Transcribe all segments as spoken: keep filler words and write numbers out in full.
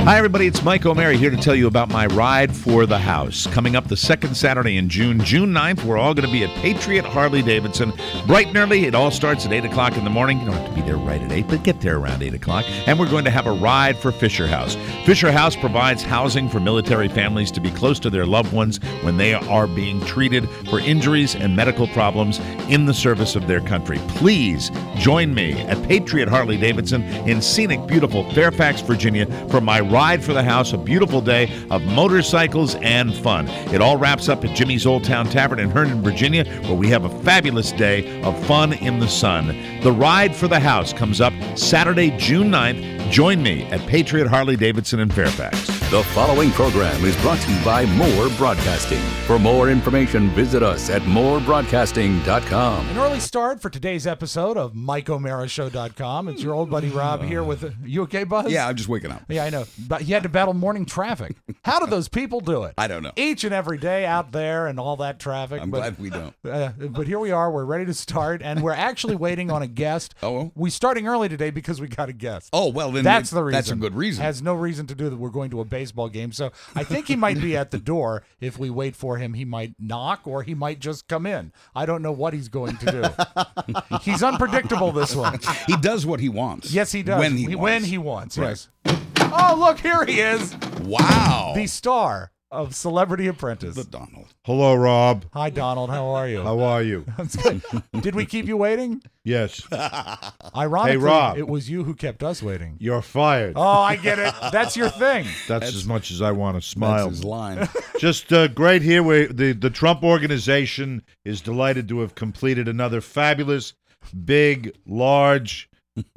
Hi, everybody. It's Mike O'Mara here to tell you about my Ride for the House. Coming up the second Saturday in June, June ninth, we're all going to be at Patriot Harley-Davidson. Bright and early. It all starts at eight o'clock in the morning. You don't have to be there right at eight, but get there around eight o'clock. And we're going to have a ride for Fisher House. Fisher House provides housing for military families to be close to their loved ones when they are being treated for injuries and medical problems in the service of their country. Please join me at Patriot Harley-Davidson in scenic, beautiful Fairfax, Virginia for my Ride for the House, a beautiful day of motorcycles and fun. It all wraps up at Jimmy's Old Town Tavern in Herndon, Virginia, where we have a fabulous day of fun in the sun. The Ride for the House comes up Saturday, June ninth. Join me at Patriot Harley-Davidson in Fairfax. The following program is brought to you by More Broadcasting. For more information, visit us at more broadcasting dot com. An early start for today's episode of Mike O'Mara Show dot com. It's your old buddy Rob here with... You okay, Buzz? Yeah, I'm just waking up. Yeah, I know. But he had to battle morning traffic. How do those people do it? I don't know. Each and every day out there and all that traffic. I'm but, glad we don't. Uh, but here we are. We're ready to start, and we're actually waiting on a guest. Oh? We're starting early today because we got a guest. Oh, well, then That's it- the reason. That's a good reason. Has no reason to do that. We're going to a baseball game. So I think he might be at the door. If we wait for him, he might knock or he might just come in. I don't know what he's going to do. He's unpredictable, this one. He does what he wants. Yes, he does. When he wants. When he wants, Right. yes. Oh, look, here he is. Wow. The star of Celebrity Apprentice. The Donald. Hello, Rob. Hi, Donald. How are you? How are you? That's good. Did we keep you waiting? Yes. Ironically, Hey, Rob. it was you who kept us waiting. You're fired. Oh, I get it. That's your thing. That's, as much as I want to smile. That's his line. Just uh, great here. We, the, the Trump organization is delighted to have completed another fabulous, big, large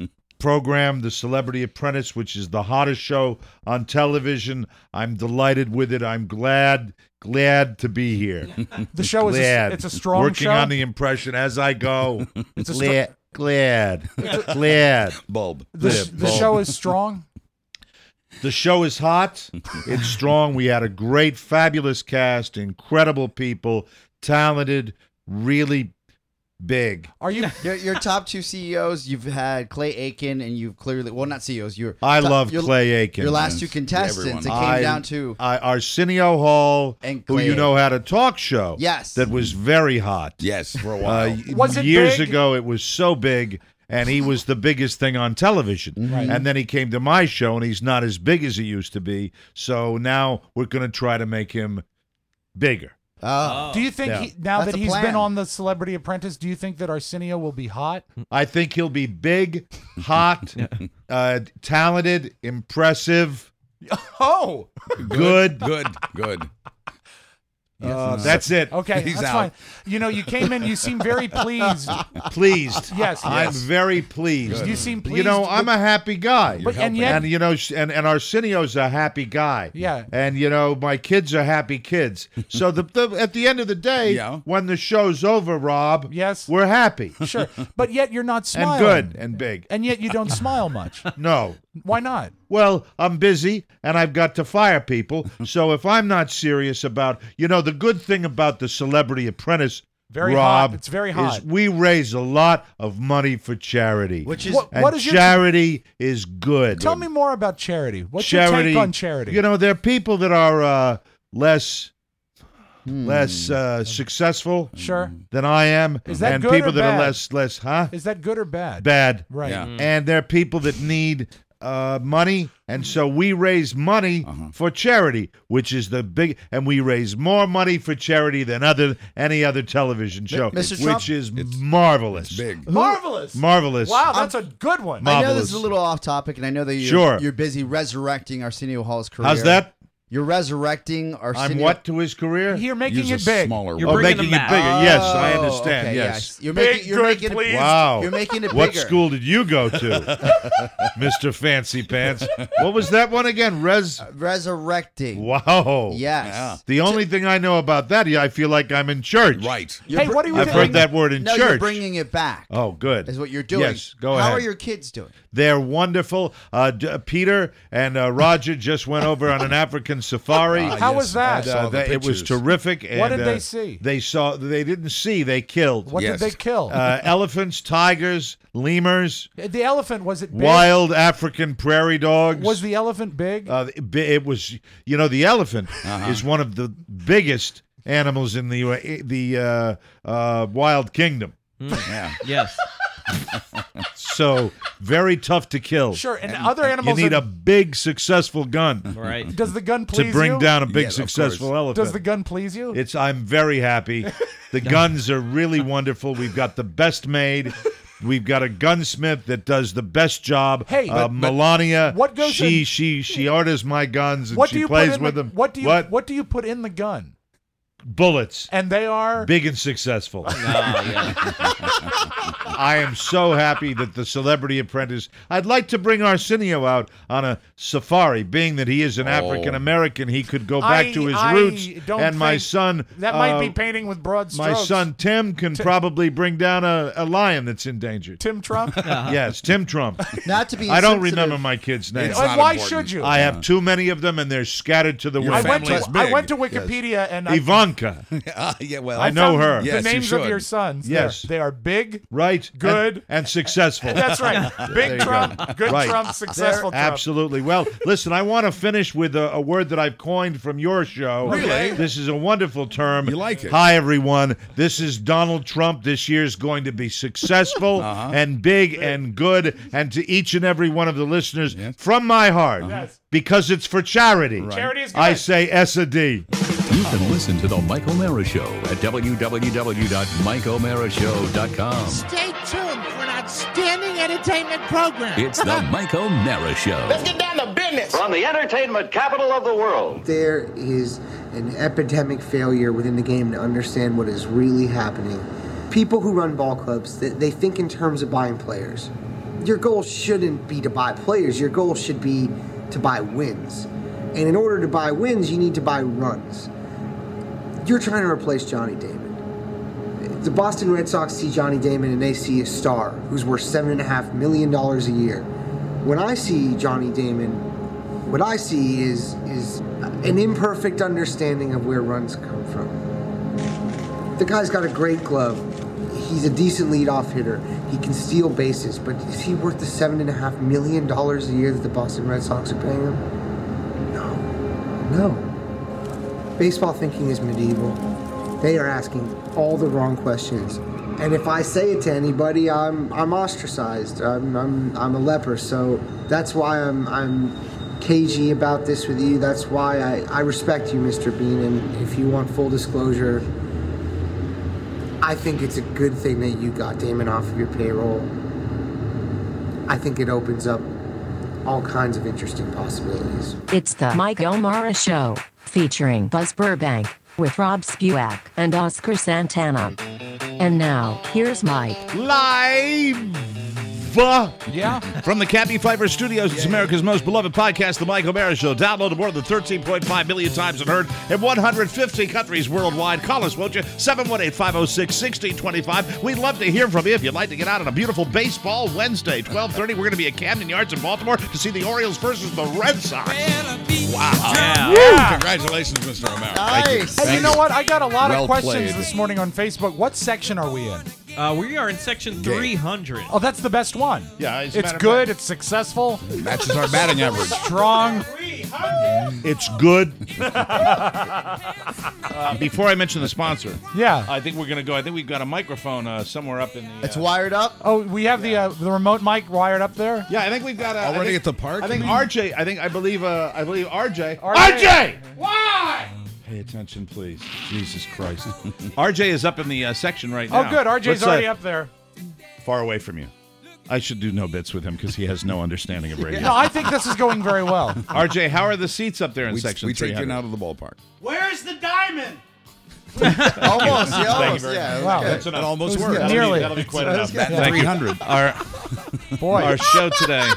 program, The Celebrity Apprentice, which is the hottest show on television. I'm delighted with it. I'm glad, glad to be here. The show is a, Glad. it's a strong Working show. on the impression as I go. It's a str- glad, glad, glad. Bulb. the, sh- the show is strong. The show is hot. It's strong. We had a great, fabulous cast, incredible people, talented, really big. Are you? Your, your top two C E Os, you've had Clay Aiken, and you've clearly, well, not C E Os. Your I top- love your, Clay Aiken. Your last two Yes, contestants, everyone. it came I- down to I, Arsenio Hall, And who Clay you know Aiken. had a talk show. Yes. That was very hot. Yes, for a Uh, while. Was it years big? ago, it was so big, and he was the biggest thing on television. Right. And then he came to my show, and he's not as big as he used to be. So now we're going to try to make him bigger. oh, Do you think Yeah. he, now That's that a he's been plan. on the Celebrity Apprentice, do you think that Arsenio will be hot? I think he'll be big, hot, uh, talented, impressive, Oh, good. Good, good. Uh, that's it. okay, He's that's out. fine. You know, you came in, you seem very pleased. Pleased. Yes, I'm yes. very pleased. You seem pleased. You know, I'm with- a happy guy. But- and yet- and you know, sh- and, and Arsenio's a happy guy. Yeah. And you know, my kids are happy kids. So the, the at the end of the day, Yeah. when the show's over, Rob, Yes. we're happy Sure, but yet you're not and smiling. good and big. And yet you don't smile much. No. Why not? Well, I'm busy and I've got to fire people. So if I'm not serious about, you know, the good thing about the Celebrity Apprentice, Very Rob, hot. It's very hot. is we raise a lot of money for charity. which is What- and what is your- charity is good. Tell me more about charity. What's charity, your take on charity? You know, there are people that are uh, less Hmm. less uh, successful sure. than I am, Is that and good people or that bad? are less less, huh? Is that good or bad? Bad. Right. Yeah. And there are people that need uh, money, and so we raise money Uh-huh. for charity, which is the big, and we raise more money for charity than other any other television show, Mister which Trump, is marvelous, It's big. Marvelous. marvelous. Wow, that's a good one. Ma- I know marvelous. this is a little off topic, and I know that you're, Sure. you're busy resurrecting Arsenio Hall's career. How's that? You're resurrecting Arsenio. I'm what to his career? You're making Use it a big. smaller You're Oh, word. bringing making them it back. bigger. Yes, I Oh, understand. okay, yes. You're Big, making, you're good, making please. it. Wow. You're making it What bigger. school did you go to, Mister Fancy Pants? What was that one again? Res. Resurrecting. Wow. Yes. Yeah. The only thing I know about that, yeah, I feel like I'm in church. Right. You're Hey, br- what are you I've doing? heard that word in No, church. you're bringing it back. Oh, good. Is what you're doing. Yes, go How ahead. are your kids doing? They're wonderful. Uh, D- Peter and uh, Roger just went over on an African African safari. Ah, How yes, was that? I Uh, saw the they- it was pictures. terrific. And, What did they uh, see? They saw. They didn't see. They killed. What Yes. did they kill? Uh, elephants, tigers, lemurs, the elephant, was it big? wild African prairie dogs. Was the elephant big? Uh, it it was, you know, the elephant Uh-huh. is one of the biggest animals in the uh, the uh, uh, wild kingdom. Yeah. Yes. So very tough to kill. Sure, and, other You animals. need are- a big, successful gun Right. does the gun please to bring you? down a big, Yes, of successful course. elephant. Does the gun please you? It's. I'm very happy. The guns are really wonderful. We've got the best made. We've got a gunsmith that does the best job. Hey, uh, but- Melania. what goes she in- she she orders my guns and what she do you plays put in with the, them. What do you What? what do you put in the gun? Bullets. And they are Big and successful. Oh, yeah. I am so happy that the Celebrity Apprentice. I'd like to bring Arsenio out on a safari, being that he is an Oh. African American. He could go back I- to his I roots. don't And my think- son, that might uh, be painting with broad my strokes. son Tim can probably bring down a, a lion that's endangered. Tim Trump. Yes, Tim Trump. Not to be. I don't insensitive- remember my kids' names. It's Like, not why important. should you? I have too many of them, and they're scattered to the Your I wind. went to family's I big. went to Wikipedia and I, Ivanka, Ah, yeah, well, I know found her. The Yes, you names of should. your sons. Yes. They're- they are big. right? Good. and, and successful. That's right. Big you Trump, good Right. Trump, successful Trump. Absolutely. Well, listen, I want to finish with a, a word that I've coined from your show. Really? This is a wonderful term. You like it? Hi, everyone. This is Donald Trump. This year's going to be successful Uh-huh. and big and good. And to each and every one of the listeners, Yes. from my heart, Yes. because it's for charity, Charity is good. I say S A D. You can listen to The Mike O'Mara Show at w w w dot mike o'mara show dot com. Stay tuned for an outstanding entertainment program. It's The Mike O'Mara Show. Let's get down to business. From the entertainment capital of the world. There is an epidemic failure within the game to understand what is really happening. People who run ball clubs, they, they think in terms of buying players. Your goal shouldn't be to buy players. Your goal should be to buy wins. And in order to buy wins, you need to buy runs. You're trying to replace Johnny Damon. The Boston Red Sox see Johnny Damon and they see a star who's worth seven and a half million dollars a year. When I see Johnny Damon, what I see is is an imperfect understanding of where runs come from. The guy's got a great glove. He's a decent leadoff hitter. He can steal bases, but is he worth the seven and a half million dollars a year that the Boston Red Sox are paying him? No, no. Baseball thinking is medieval. They are asking all the wrong questions. And if I say it to anybody, I'm I'm ostracized. I'm I'm I'm a leper. So that's why I'm I'm cagey about this with you. That's why I, I respect you, Mister Bean. And if you want full disclosure, I think it's a good thing that you got Damon off of your payroll. I think it opens up all kinds of interesting possibilities. It's the Mike O'Mara Show, featuring Buzz Burbank, with Rob Spewak and Oscar Santana. And now, here's Mike. Live Yeah. from the Cabby Fiber Studios. It's America's most beloved podcast, The Mike O'Mara Show. Downloaded more than thirteen point five million times and heard in one hundred fifty countries worldwide. Call us, won't you? seven one eight, five oh six, one six two five. We'd love to hear from you. If you'd like to get out on a beautiful baseball Wednesday, twelve thirty, we're going to be at Camden Yards in Baltimore to see the Orioles versus the Red Sox. wow. Yeah. Congratulations, Mister O'Mara. Nice. Hey, you know what? I got a lot Well of questions played. this morning on Facebook. What section are we in? Uh, we are in section three hundred. Oh, that's the best one. Yeah, as a It's matter of good. fact- It's successful. Matches our batting average. Strong. It's good. Uh, before I mention the sponsor, Yeah. I think we're going to go. I think we've got a microphone uh, somewhere up in the. It's uh, wired up. Oh, we have the uh, the remote mic wired up there. Yeah, I think we've got a, I Already think- at the park? I think R J. I think I believe. Uh, I believe R J. R J. R J. Why? Pay attention, please. Jesus Christ. R J is up in the uh, section right now. Oh, good. R J's What's already that? up there. Far away from you. I should do no bits with him because he has no understanding of radio. No, I think this is going very well. R J, how are the seats up there in We, section we take three hundred? you out of the ballpark. Where's the diamond? Almost. Yeah, Thank you almost. very Yeah. Wow. okay. That's enough. It almost It was worked. good. Nearly. That'll be quite enough. Batting Thank you. three hundred. Our, Boy. Our show today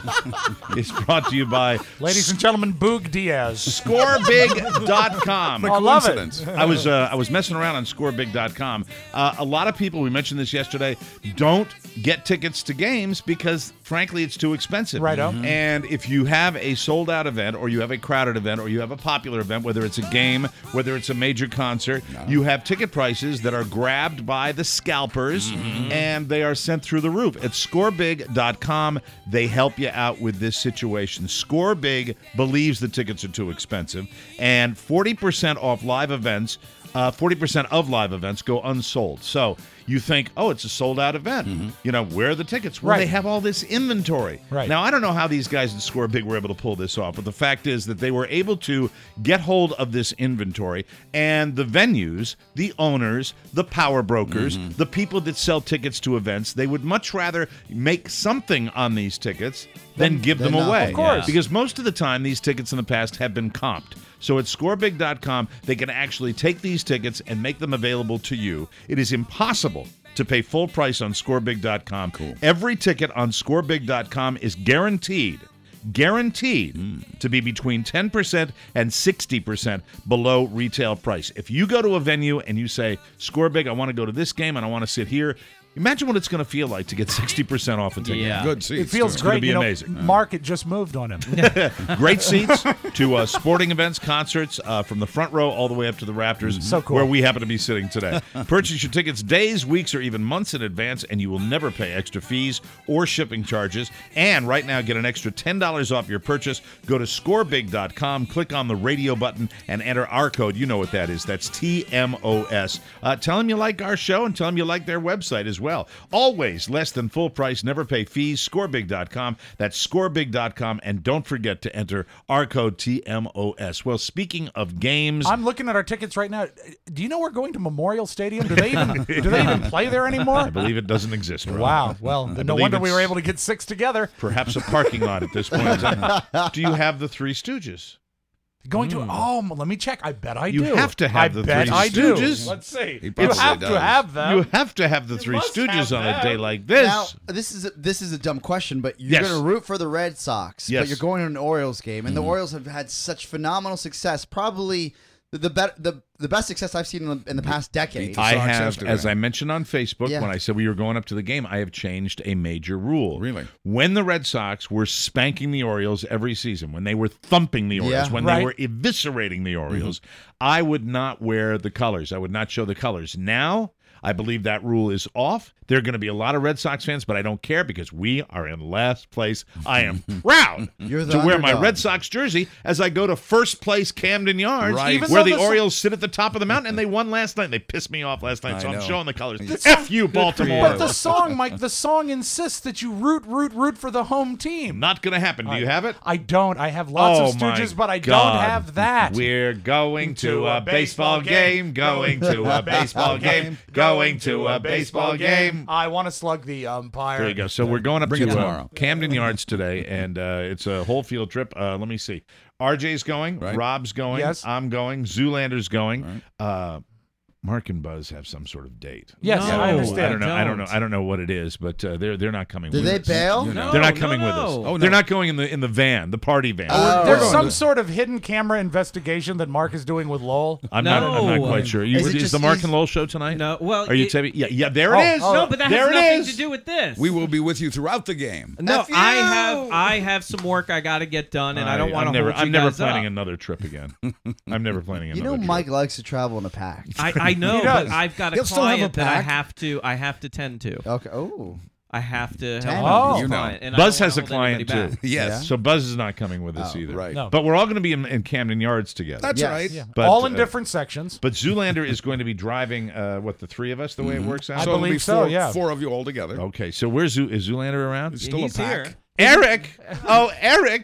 is brought to you by Ladies and gentlemen, Boog Diaz. score big dot com. I love it. Coincidence. I was uh, I was messing around on score big dot com. Uh, a lot of people, we mentioned this yesterday, don't get tickets to games because, frankly, it's too expensive. Righto. Mm-hmm. And if you have a sold-out event or you have a crowded event or you have a popular event, whether it's a game, whether it's a major concert, no. you have ticket prices that are grabbed by the scalpers, mm-hmm. and they are sent through the roof. At score big dot com, they help you out with this situation. ScoreBig believes the tickets are too expensive, and forty percent off live events, uh, forty percent of live events go unsold. So you think, oh, it's a sold-out event. Mm-hmm. You know, where are the tickets? Well, right. they have all this inventory. Right. Now, I don't know how these guys at ScoreBig were able to pull this off, but the fact is that they were able to get hold of this inventory, and the venues, the owners, the power brokers, mm-hmm. the people that sell tickets to events, they would much rather make something on these tickets than give them not. away. Of course. Because most of the time, these tickets in the past have been comped. So at score big dot com, they can actually take these tickets and make them available to you. It is impossible to pay full price on score big dot com. Cool. Every ticket on score big dot com is guaranteed, guaranteed mm. to be between ten percent and sixty percent below retail price. If you go to a venue and you say, ScoreBig, I want to go to this game and I want to sit here, imagine what it's going to feel like to get sixty percent off a ticket. Yeah. Good seats. It feels too. great. It's you gonna be know, amazing. Mark, it just moved on him. Great seats to uh, sporting events, concerts, uh, from the front row all the way up to the rafters, So cool. where we happen to be sitting today. Purchase your tickets days, weeks, or even months in advance, and you will never pay extra fees or shipping charges. And right now, get an extra ten dollars off your purchase. Go to score big dot com, click on the radio button, and enter our code. You know what that is. That's T M O S. Uh, tell them you like our show, and tell them you like their website as well. Always less than full price, never pay fees, score big dot com. That's score big dot com, and don't forget to enter our code T M O S. Well, speaking of games, I'm looking at our tickets right now. Do you know we're going to Memorial Stadium? Do they even do they even play there anymore? I believe it doesn't exist. Ron. Wow. Well, no believe wonder we it's- were able to get six together. Perhaps a parking lot at this point in time. Do you have the Three Stooges? Going to oh, let me check. I bet I You do. have to have I the bet Three I do. Stooges. Let's see. He You probably have does. to have them. You have to have the Three must Stooges have on a them. day like this. Now, this is a, this is a dumb question, but you're Yes. going to root for the Red Sox, Yes. but you're going to an Orioles game, and the Orioles have had such phenomenal success, probably the the, be- the, the best success I've seen in the, in the past decade. the I Sox have, yesterday. as I mentioned on Facebook Yeah. when I said we were going up to the game, I have changed a major rule. Really? When the Red Sox were spanking the Orioles every season, when they were thumping the Orioles, Yeah. when Right. they were eviscerating the Orioles, I would not wear the colors. I would not show the colors. Now, I believe that rule is off. There are going to be a lot of Red Sox fans, but I don't care because we are in last place. I am proud You're the to wear my underdog. Red Sox jersey as I go to first place Camden Yards, Right. Even where though the the- Orioles sit at the top of the mountain, and they won last night. They pissed me off last night, I so I'm know. showing the colors. It's- F you, Baltimore. But the song, Mike, the song insists that you root, root, root for the home team. Not going to happen. Do you have it? I don't. I have lots Oh, of my Stooges, but I God. don't have that. We're going to To a a baseball baseball game, game. going to a baseball game, going to a baseball game. I want to slug the umpire. There you go. So we're going up Bring it to uh, tomorrow. Camden Yards today, and uh, it's a whole field trip. Uh, let me see. R J's going. Right. Rob's going. Yes. I'm going. Zoolander's going. Right. Uh, Mark and Buzz have some sort of date. Yes, No, I understand. I don't know. I don't know. don't. I don't know what it is, but uh, they're they're not coming. Did with they us. bail? You know. They're not No, coming no, with us. no. Oh, They're no. not going in the in the van, the party van. Oh. There's We're some going to- sort of hidden camera investigation that Mark is doing with Lowell. I'm not. I'm not No. quite sure. You, Is is it just- the Mark is- and Lowell show tonight? No, well, Are you it- telling me? Yeah, yeah. There Oh, it is. oh. No, but that there has it nothing is. to do with this. We will be with you throughout the game. No, F you! I have I have some work I got to get done, and I, don't want I'm to never. hold you I'm never guys planning up. another trip again. I'm never planning You another. know, trip. Mike likes to travel in a pack. I, I know, He does. but I've got a He'll still have a client that I pack. have to I have to tend to. Okay. Oh. I have to Ten. help Oh. this You know. client, and I Buzz don't has a wanna hold client anybody too. back. Yes. So Buzz is not coming with us Oh, either. right. No. But we're all going to be in, in Camden Yards together. That's Yes. right. Yeah. But, All in uh, different sections. But Zoolander is going to be driving. Uh, what the three of us? The way it works out. I So it'll be believe so, four, yeah. four of you all together. Okay. So where's Zoo? Is Zoolander around? It's still He's a pack. here. Eric. Oh, Eric.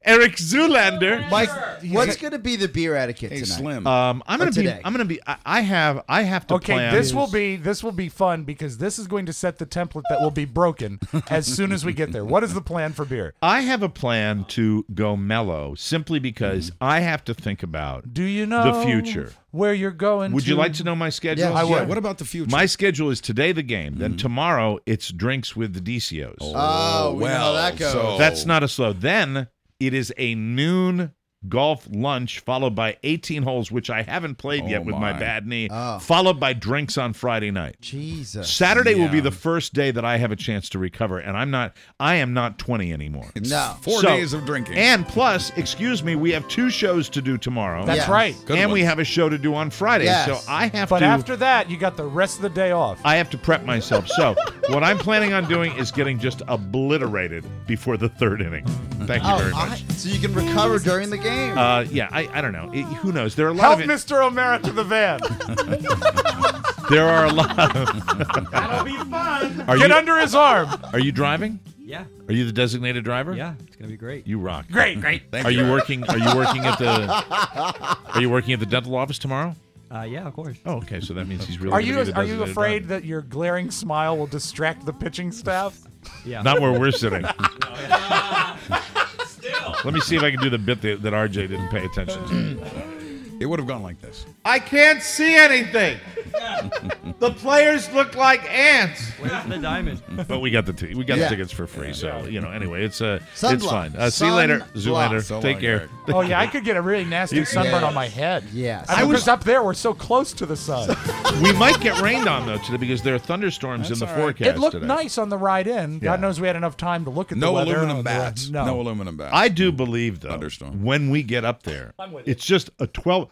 Eric Zoolander. Mike, what's going to be the beer etiquette Hey, tonight? Slim. Um, I'm Or gonna be. today. I'm gonna be. I, I have. I have to Okay, plan. this will be this will be fun because this is going to set the template that will be broken as soon as we get there. What is the plan for beer? I have a plan to go mellow simply because Mm. I have to think about Do you know the future. where you're going? Would to? you like to know my schedule? Yeah, I Yeah, would. what about the future? My schedule is today the game. Then tomorrow it's drinks with the D C Os. Oh, we know how that goes. so- That's not a slow. Then it is a noon golf lunch followed by eighteen holes, which I haven't played Oh, yet with my. my. bad knee, Oh. followed by drinks on Friday night. Jesus. Saturday will be Yeah. the first day that I have a chance to recover, and I'm not. I am not twenty anymore. It's No. four So- days of drinking. And plus, excuse me, we have two shows to do tomorrow. That's Yes. right. Good and we ones. have a show to do on Friday. Yes. So I have But to. after that, you got the rest of the day off. I have to prep myself. So what I'm planning on doing is getting just obliterated before the third inning. Thank you Oh, very I- much. so you can recover during the game. Uh, yeah, I, I don't know. It- who knows? There are a lot Help of it, Mister O'Mara to the van. there are a lot. That'll be fun. Are Get you under his arm. are you driving? Yeah. Are you the designated driver? Yeah. It's gonna be great. You rock. Great, great. Thank Are you working? Are you working at the? Are you working at the dental office tomorrow? Uh, yeah, of course. Oh, okay. So that means he's really. Are gonna you be the are you designated afraid driver. that your glaring smile will distract the pitching staff? Yeah. Not where we're sitting. Let me see if I can do the bit that, that R J didn't pay attention to. It would have gone like this. I can't see anything. The players look like ants. Where's the diamond? But we got the t- we got Yeah. the tickets for free, so you know. Anyway, it's uh, it's Sunblock. fine. Uh, see you later, Sunblock. Zoolander. So Take long, care. Eric. Oh yeah, I could get a really nasty sunburn Yeah. on my head. Yes. I was up there. We're so close to the sun. We might get rained on though today because there are thunderstorms That's in the all right. forecast. It looked today. nice on the ride in. Yeah. God knows we had enough time to look at No the weather. aluminum on the- bats. No. No aluminum bats. I do believe though, Thunderstorm. when we get up there, I'm with you. it's just a twelve.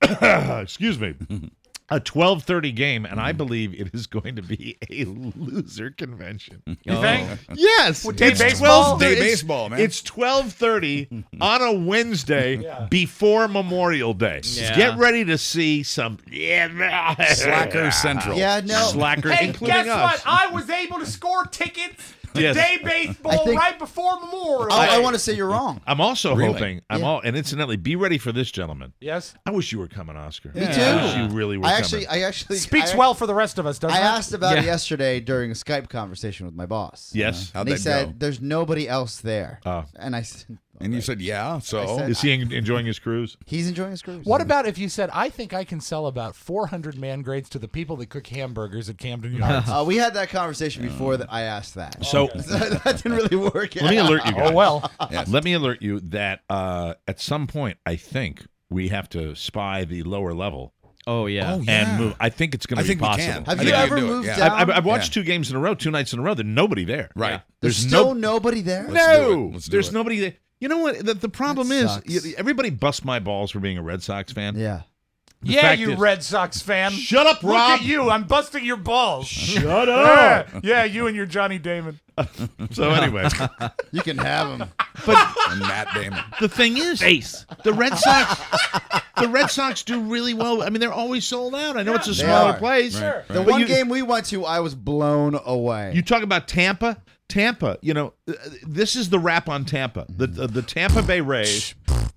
excuse me. A twelve thirty game, and I believe it is going to be a loser convention. You think? Yes, day it's baseball? twelve. Day it's- baseball, man. It's twelve thirty on a Wednesday Yeah. before Memorial Day. Yeah. Get ready to see some yeah, Slacker Central. Yeah, no. slacker, Hey, including guess us. what? I was able to score tickets to Yes. day I baseball think- right before Memorial. I, I Day. want to say you're wrong. I'm also Really? hoping. I'm Yeah. all, and incidentally, be ready for this, gentlemen. Yes. I wish you were coming, Oscar. Me I too. wish you really were I coming. actually, I actually Speaks I, well for the rest of us, doesn't I it? asked about it Yeah. yesterday during a Skype conversation with my boss. Yes. How'd And he that said, go? "There's nobody else there." Oh. And I said, And you said, yeah, so. I said- Is he en- enjoying his cruise? "He's enjoying his cruise." What about if you said, I think I can sell about four hundred man grades to the people that cook hamburgers at Camden Yards? Uh, we had that conversation before that I asked that. So that didn't really work. let me alert you guys. Oh, well. Let me alert you that uh, at some point, I think we have to spy the lower level Oh yeah. Oh, yeah. and move. I think it's going I to be think we possible. can. Have I you think we ever can do it, moved yeah. down? I've, I've watched Yeah. two games in a row, two nights in a row. There's nobody there. Right. There's, There's still no. nobody there. Let's do No, it. Let's do there's it. nobody there. You know what? The, the problem That is, sucks. y- everybody busts my balls for being a Red Sox fan. Yeah. The Yeah, fact you is- Red Sox fan. Shut up, Look Rob. at you. I'm busting your balls. Shut Yeah, up. yeah, you and your Johnny Damon. So anyway, You can have him. but And Matt Damon. the thing is, the Red Sox, the Red Sox do really well. I mean, they're always sold out. I know it's a They smaller are. place. The But one you- game we went to, I was blown away. You talk about Tampa. Tampa, you know, uh, this is the rap on Tampa. The the, the Tampa Bay Rays.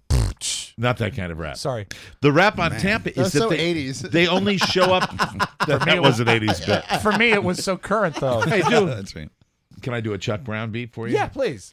Not that kind of rap. Sorry. The rap on Tampa That's is that so they, eighties. they only show up. that that was an eighties bit. For me, it was so current, though. Hey, dude, That's right. can I do a Chuck Brown beat for you? Yeah, please.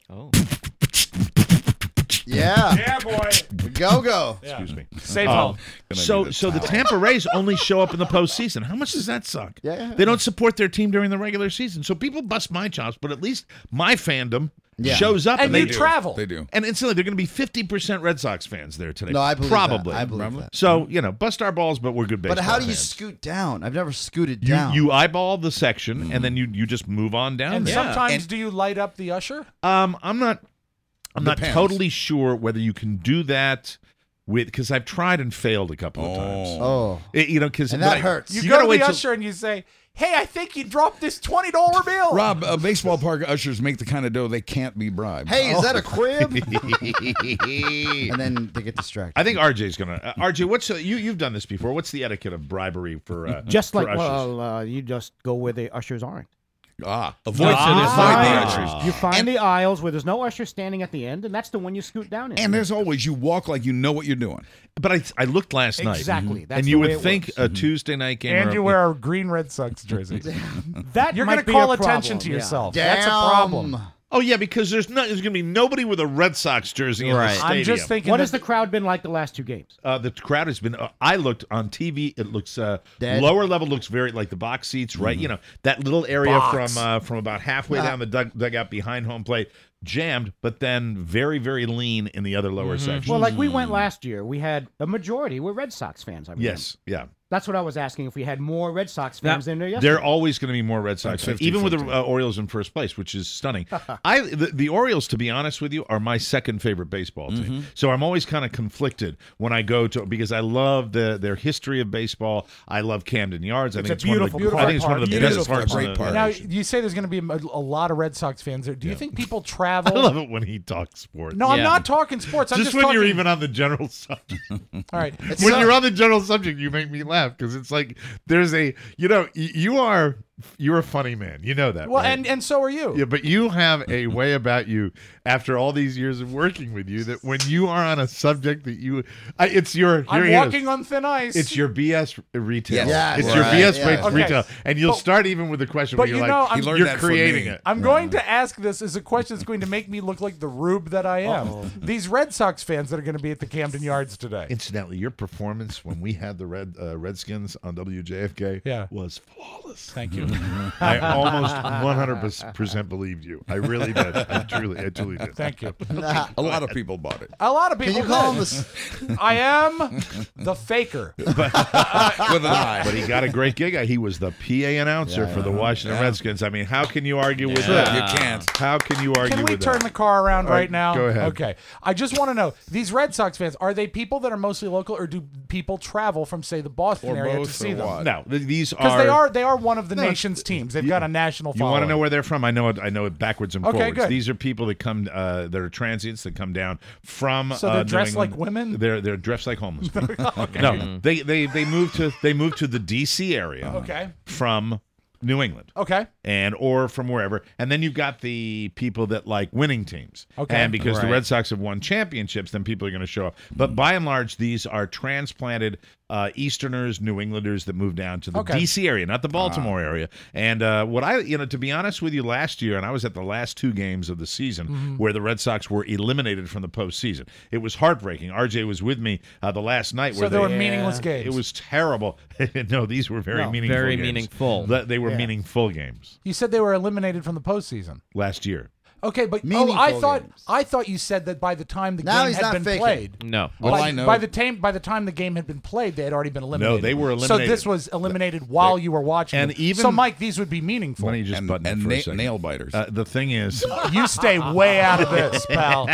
Yeah. Yeah, boy. Go, go. Excuse me. Safe Um, home. Gonna So, need a so the towel. Tampa Rays only show up in the postseason. How much does that suck? Yeah, yeah. They don't support their team during the regular season. So people bust my chops, but at least my fandom Yeah. shows up. And they you do. travel. They do. And instantly, they're going to be fifty percent Red Sox fans there today. No, I believe Probably. that. I believe that. So, you know, bust our balls, but we're good baseball But how do you fans. scoot down? I've never scooted You, down. you eyeball the section, and then you, you just move on down And there. sometimes And- do you light up the usher? Um, I'm not. I'm not Depends. totally sure whether you can do that with because I've tried and failed a couple of times. oh. It- you know, because And that hurts. You, You, go gotta to wait the till- usher and you say, hey, I think you dropped this twenty dollar bill. Rob, uh, baseball park ushers make the kind of dough they can't be bribed. Hey, is that a crib? And then they get distracted. I think R J's gonna. Uh, R J, what's uh, you? You've done this before. What's the etiquette of bribery for uh, Just for like ushers? well, uh, you just go where the ushers aren't. Ah, avoid avoid the the ushers. ushers. You find the aisles where there's no usher standing at the end, and that's the one you scoot down in. And there's always, you walk like you know what you're doing. But I I looked last night. Exactly. That's and the you way would it think works. a Tuesday night game. And or you a- wear a green Red Sox jersey. That You're might going to be call a attention problem, to yeah. yourself. Damn. That's a problem. Oh yeah, because there's not there's going to be nobody with a Red Sox jersey in the Right. stadium. I'm just thinking. What that- has the crowd been like the last two games? Uh, the crowd has been. Uh, I looked on T V. It looks uh, Dead. lower level. Looks very like the box seats, right? You know that little area Box. from uh, from about halfway down the dug, dugout behind home plate, jammed, but then very very lean in the other lower section. Well, like we went last year, we had a majority were Red Sox fans. I remember. yes, yeah. That's what I was asking. If we had more Red Sox fans than there yesterday. They're always going to be more Red Sox, Like fans, even with the fifty uh, Orioles in first place, which is stunning. I the, the Orioles, to be honest with you, are my second favorite baseball team. Mm-hmm. So I'm always kind of conflicted when I go to because I love the their history of baseball. I love Camden Yards. I It's think a it's one of the beautiful I think it's one of the park. best Beautiful parks. park. in the- Great Now, park. you say there's going to be a, a lot of Red Sox fans there. Do you think people I travel? love it when he talks sports. No, I'm Yeah. not talking sports. I'm just, just when talking. you're even on the general subject. All right. when So- you're on the general subject, you make me laugh because it's like there's a you know y- you are you're a funny man. You know that. well, right? and and so are you. Yeah, but you have a way about you after all these years of working with you that when you are on a subject that you, I, it's your. I'm here it is. walking on thin ice. It's your B S retail. Yes. It's Yes. your Right. B S Yeah. rate Okay. retail, and you'll But- start even with the question but where you're you like, know, I'm- He learned you're that from creating me. it. I'm going to ask this as a question that's going to make me look like the rube that I am. These Red Sox fans that are going to be at the Camden Yards today. Incidentally, your performance when we had the Red uh, Redskins on W J F K Yeah. was flawless. Thank you. I almost one hundred percent believed you. I really did. I truly, I truly did. Thank you. A lot of people bought it. A lot of people. Can you call him did. the? I am the faker. With an eye. But he got a great gig. He was the P A announcer for the Washington Redskins. I mean, how can you argue with Yeah. that? You can't. How can you argue Can we with turn that? the car around All right, right now? go ahead. Okay. I just want to know, these Red Sox fans, are they people that are mostly local, or do people travel from, say, the Boston Or area both, to see or them? what? No, th- these Because are. they are they are one of the No, nation's teams. They've you- got a national You following. want to know where they're from? I know it. I know it backwards and Okay, forwards. good. These are people that come. Uh, that are transients that come down from. So uh, they're New dressed England. like women? They're they're dressed like homeless people. No, they they they moved to they moved to the D C area. Okay. From New England. Okay. And or from wherever, and then you've got the people that like winning teams. Okay. And because the Right. Red Sox have won championships, then people are going to show up. But by and large, these are transplanted uh, Easterners, New Englanders that moved down to the Okay. D C area, not the Baltimore area. And uh, what I, you know, to be honest with you, last year, and I was at the last two games of the season Mm-hmm. where the Red Sox were eliminated from the postseason. It was heartbreaking. R J was with me uh, the last night So where they were they. meaningless games. It was terrible. No, these were very No. meaningful. Very games. meaningful. Th- They were Yeah. meaningful games You said they were eliminated from the postseason. last year. Okay, but oh, Meaningful I thought games. I thought you said that by the time the Now game he's had not been faking. played. No. All by, I know- by the time by the time the game had been played, they had already been eliminated. they were So eliminated. this was eliminated while you were watching. and it. even- so, Mike, these would be meaningful. Why don't you just And, button it and for na- a second? nail biters. Uh, the thing is, You stay way out of this, pal.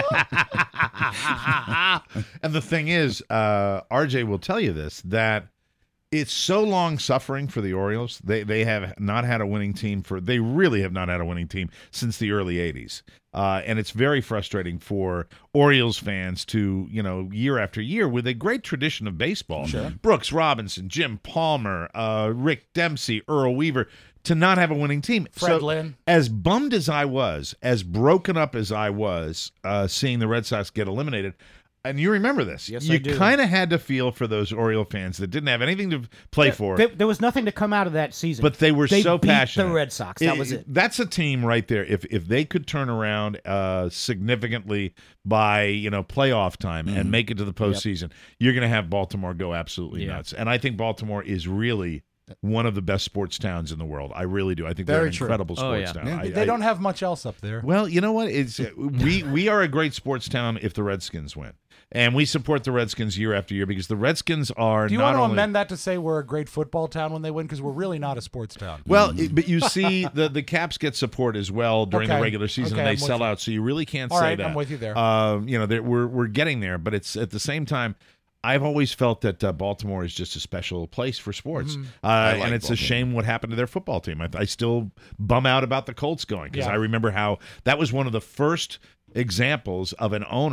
and the thing is, uh, R J will tell you this, that it's so long suffering for the Orioles. They they have not had a winning team for they really have not had a winning team since the early eighties. Uh, and it's very frustrating for Orioles fans to, you know, year after year with a great tradition of baseball. Sure. Brooks Robinson, Jim Palmer, uh, Rick Dempsey, Earl Weaver, to not have a winning team. Fred so, Lynn. As bummed as I was, as broken up as I was, uh, seeing the Red Sox get eliminated, and you remember this, Yes, I you do. kind of had to feel for those Oriole fans that didn't have anything to play for. There, there was nothing to come out of that season. But they were they so beat passionate. the Red Sox. That was it. That's a team right there. If if they could turn around uh, significantly by you know playoff time Mm-hmm. and make it to the postseason, you're going to have Baltimore go absolutely Yeah. nuts. And I think Baltimore is really one of the best sports towns in the world. I really do. I think they're Very an true. incredible Oh, sports yeah. town. I- They I- don't have much else up there. Well, you know what? It's uh, we we are a great sports town if the Redskins win, and we support the Redskins year after year because the Redskins are Do you not want to only amend that to say we're a great football town when they win? Because we're really not a sports town. well, it, but you see the the Caps get support as well during the Okay. regular season, Okay, and they I'm with sell you. out. So you really can't All say right, that. I'm with you there. Uh, you know, that we're we're getting there, but it's at the same time. I've always felt that uh, Baltimore is just a special place for sports, Mm-hmm. uh, like and it's a Baltimore. shame what happened to their football team. I, I still bum out about the Colts going because Yeah. I remember how that was one of the first examples of an owner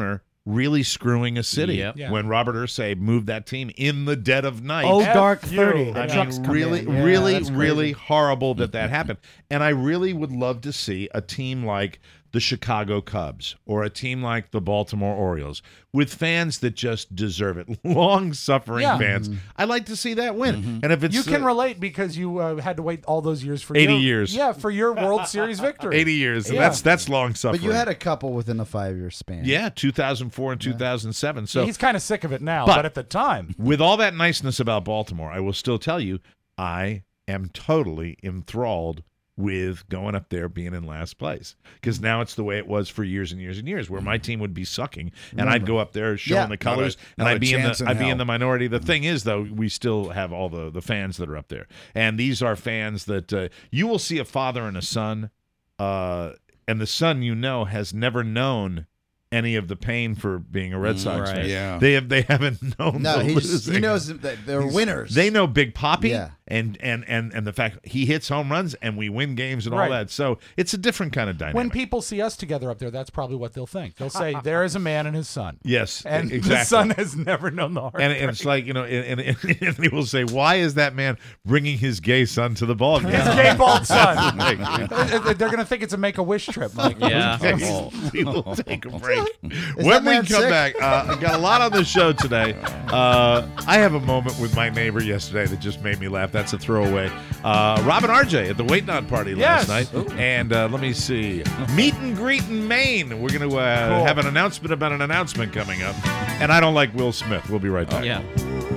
really screwing a city Yep. Yeah. when Robert Irsay moved that team in the dead of night. Oh, F dark you. thirty. The I trucks mean, come really, in. Yeah, really, that's crazy. really horrible that that happened. And I really would love to see a team like the Chicago Cubs or a team like the Baltimore Orioles with fans that just deserve it. Long-suffering Yeah. fans. I'd like to see that win. And if it's You can uh, relate because you uh, had to wait all those years for eighty your, years. Yeah, for your World Series victory. eighty years, and Yeah. that's that's long-suffering. But you had a couple within a five-year span. yeah, two thousand four and two thousand seven. So He's kind of sick of it now, But- but, at the time, with all that niceness about Baltimore, I will still tell you, I am totally enthralled with going up there being in last place, because now it's the way it was for years and years and years, where my team would be sucking and I'd go up there showing Yeah. the colors, Not a- and not I'd a be in chance the in I'd be in hell. the minority. The thing is, though, we still have all the the fans that are up there, and these are fans that uh, you will see a father and a son, uh, and the son, you know, has never known any of the pain for being a Red Sox right. fan. Yeah. They have they haven't known No, the he, just, losing. he knows that they're winners. They know Big Poppy Yeah. and, and and and the fact he hits home runs and we win games and all Right. that. So it's a different kind of dynamic. when people see us together up there, that's probably what they'll think. They'll say, "There is a man and his son," yes, and exactly. the son has never known the heart. and, and it's like, you know, and, and, and they will say, "Why is that man bringing his gay son to the ball game?" his gay bald son. Like, They're going to think it's a Make-A-Wish trip, Mike. Yeah. we will take a break. that When we man come sick? back, uh, I got a lot on the show today. Uh, I have a moment with my neighbor yesterday that just made me laugh. That's a throwaway. Uh, Robin R J at the Wait Not party last Yes. night. And uh, let me see. Meet and greet in Maine. We're going to uh, Cool. have an announcement about an announcement coming up. And I don't like Will Smith. We'll be right back. Yeah.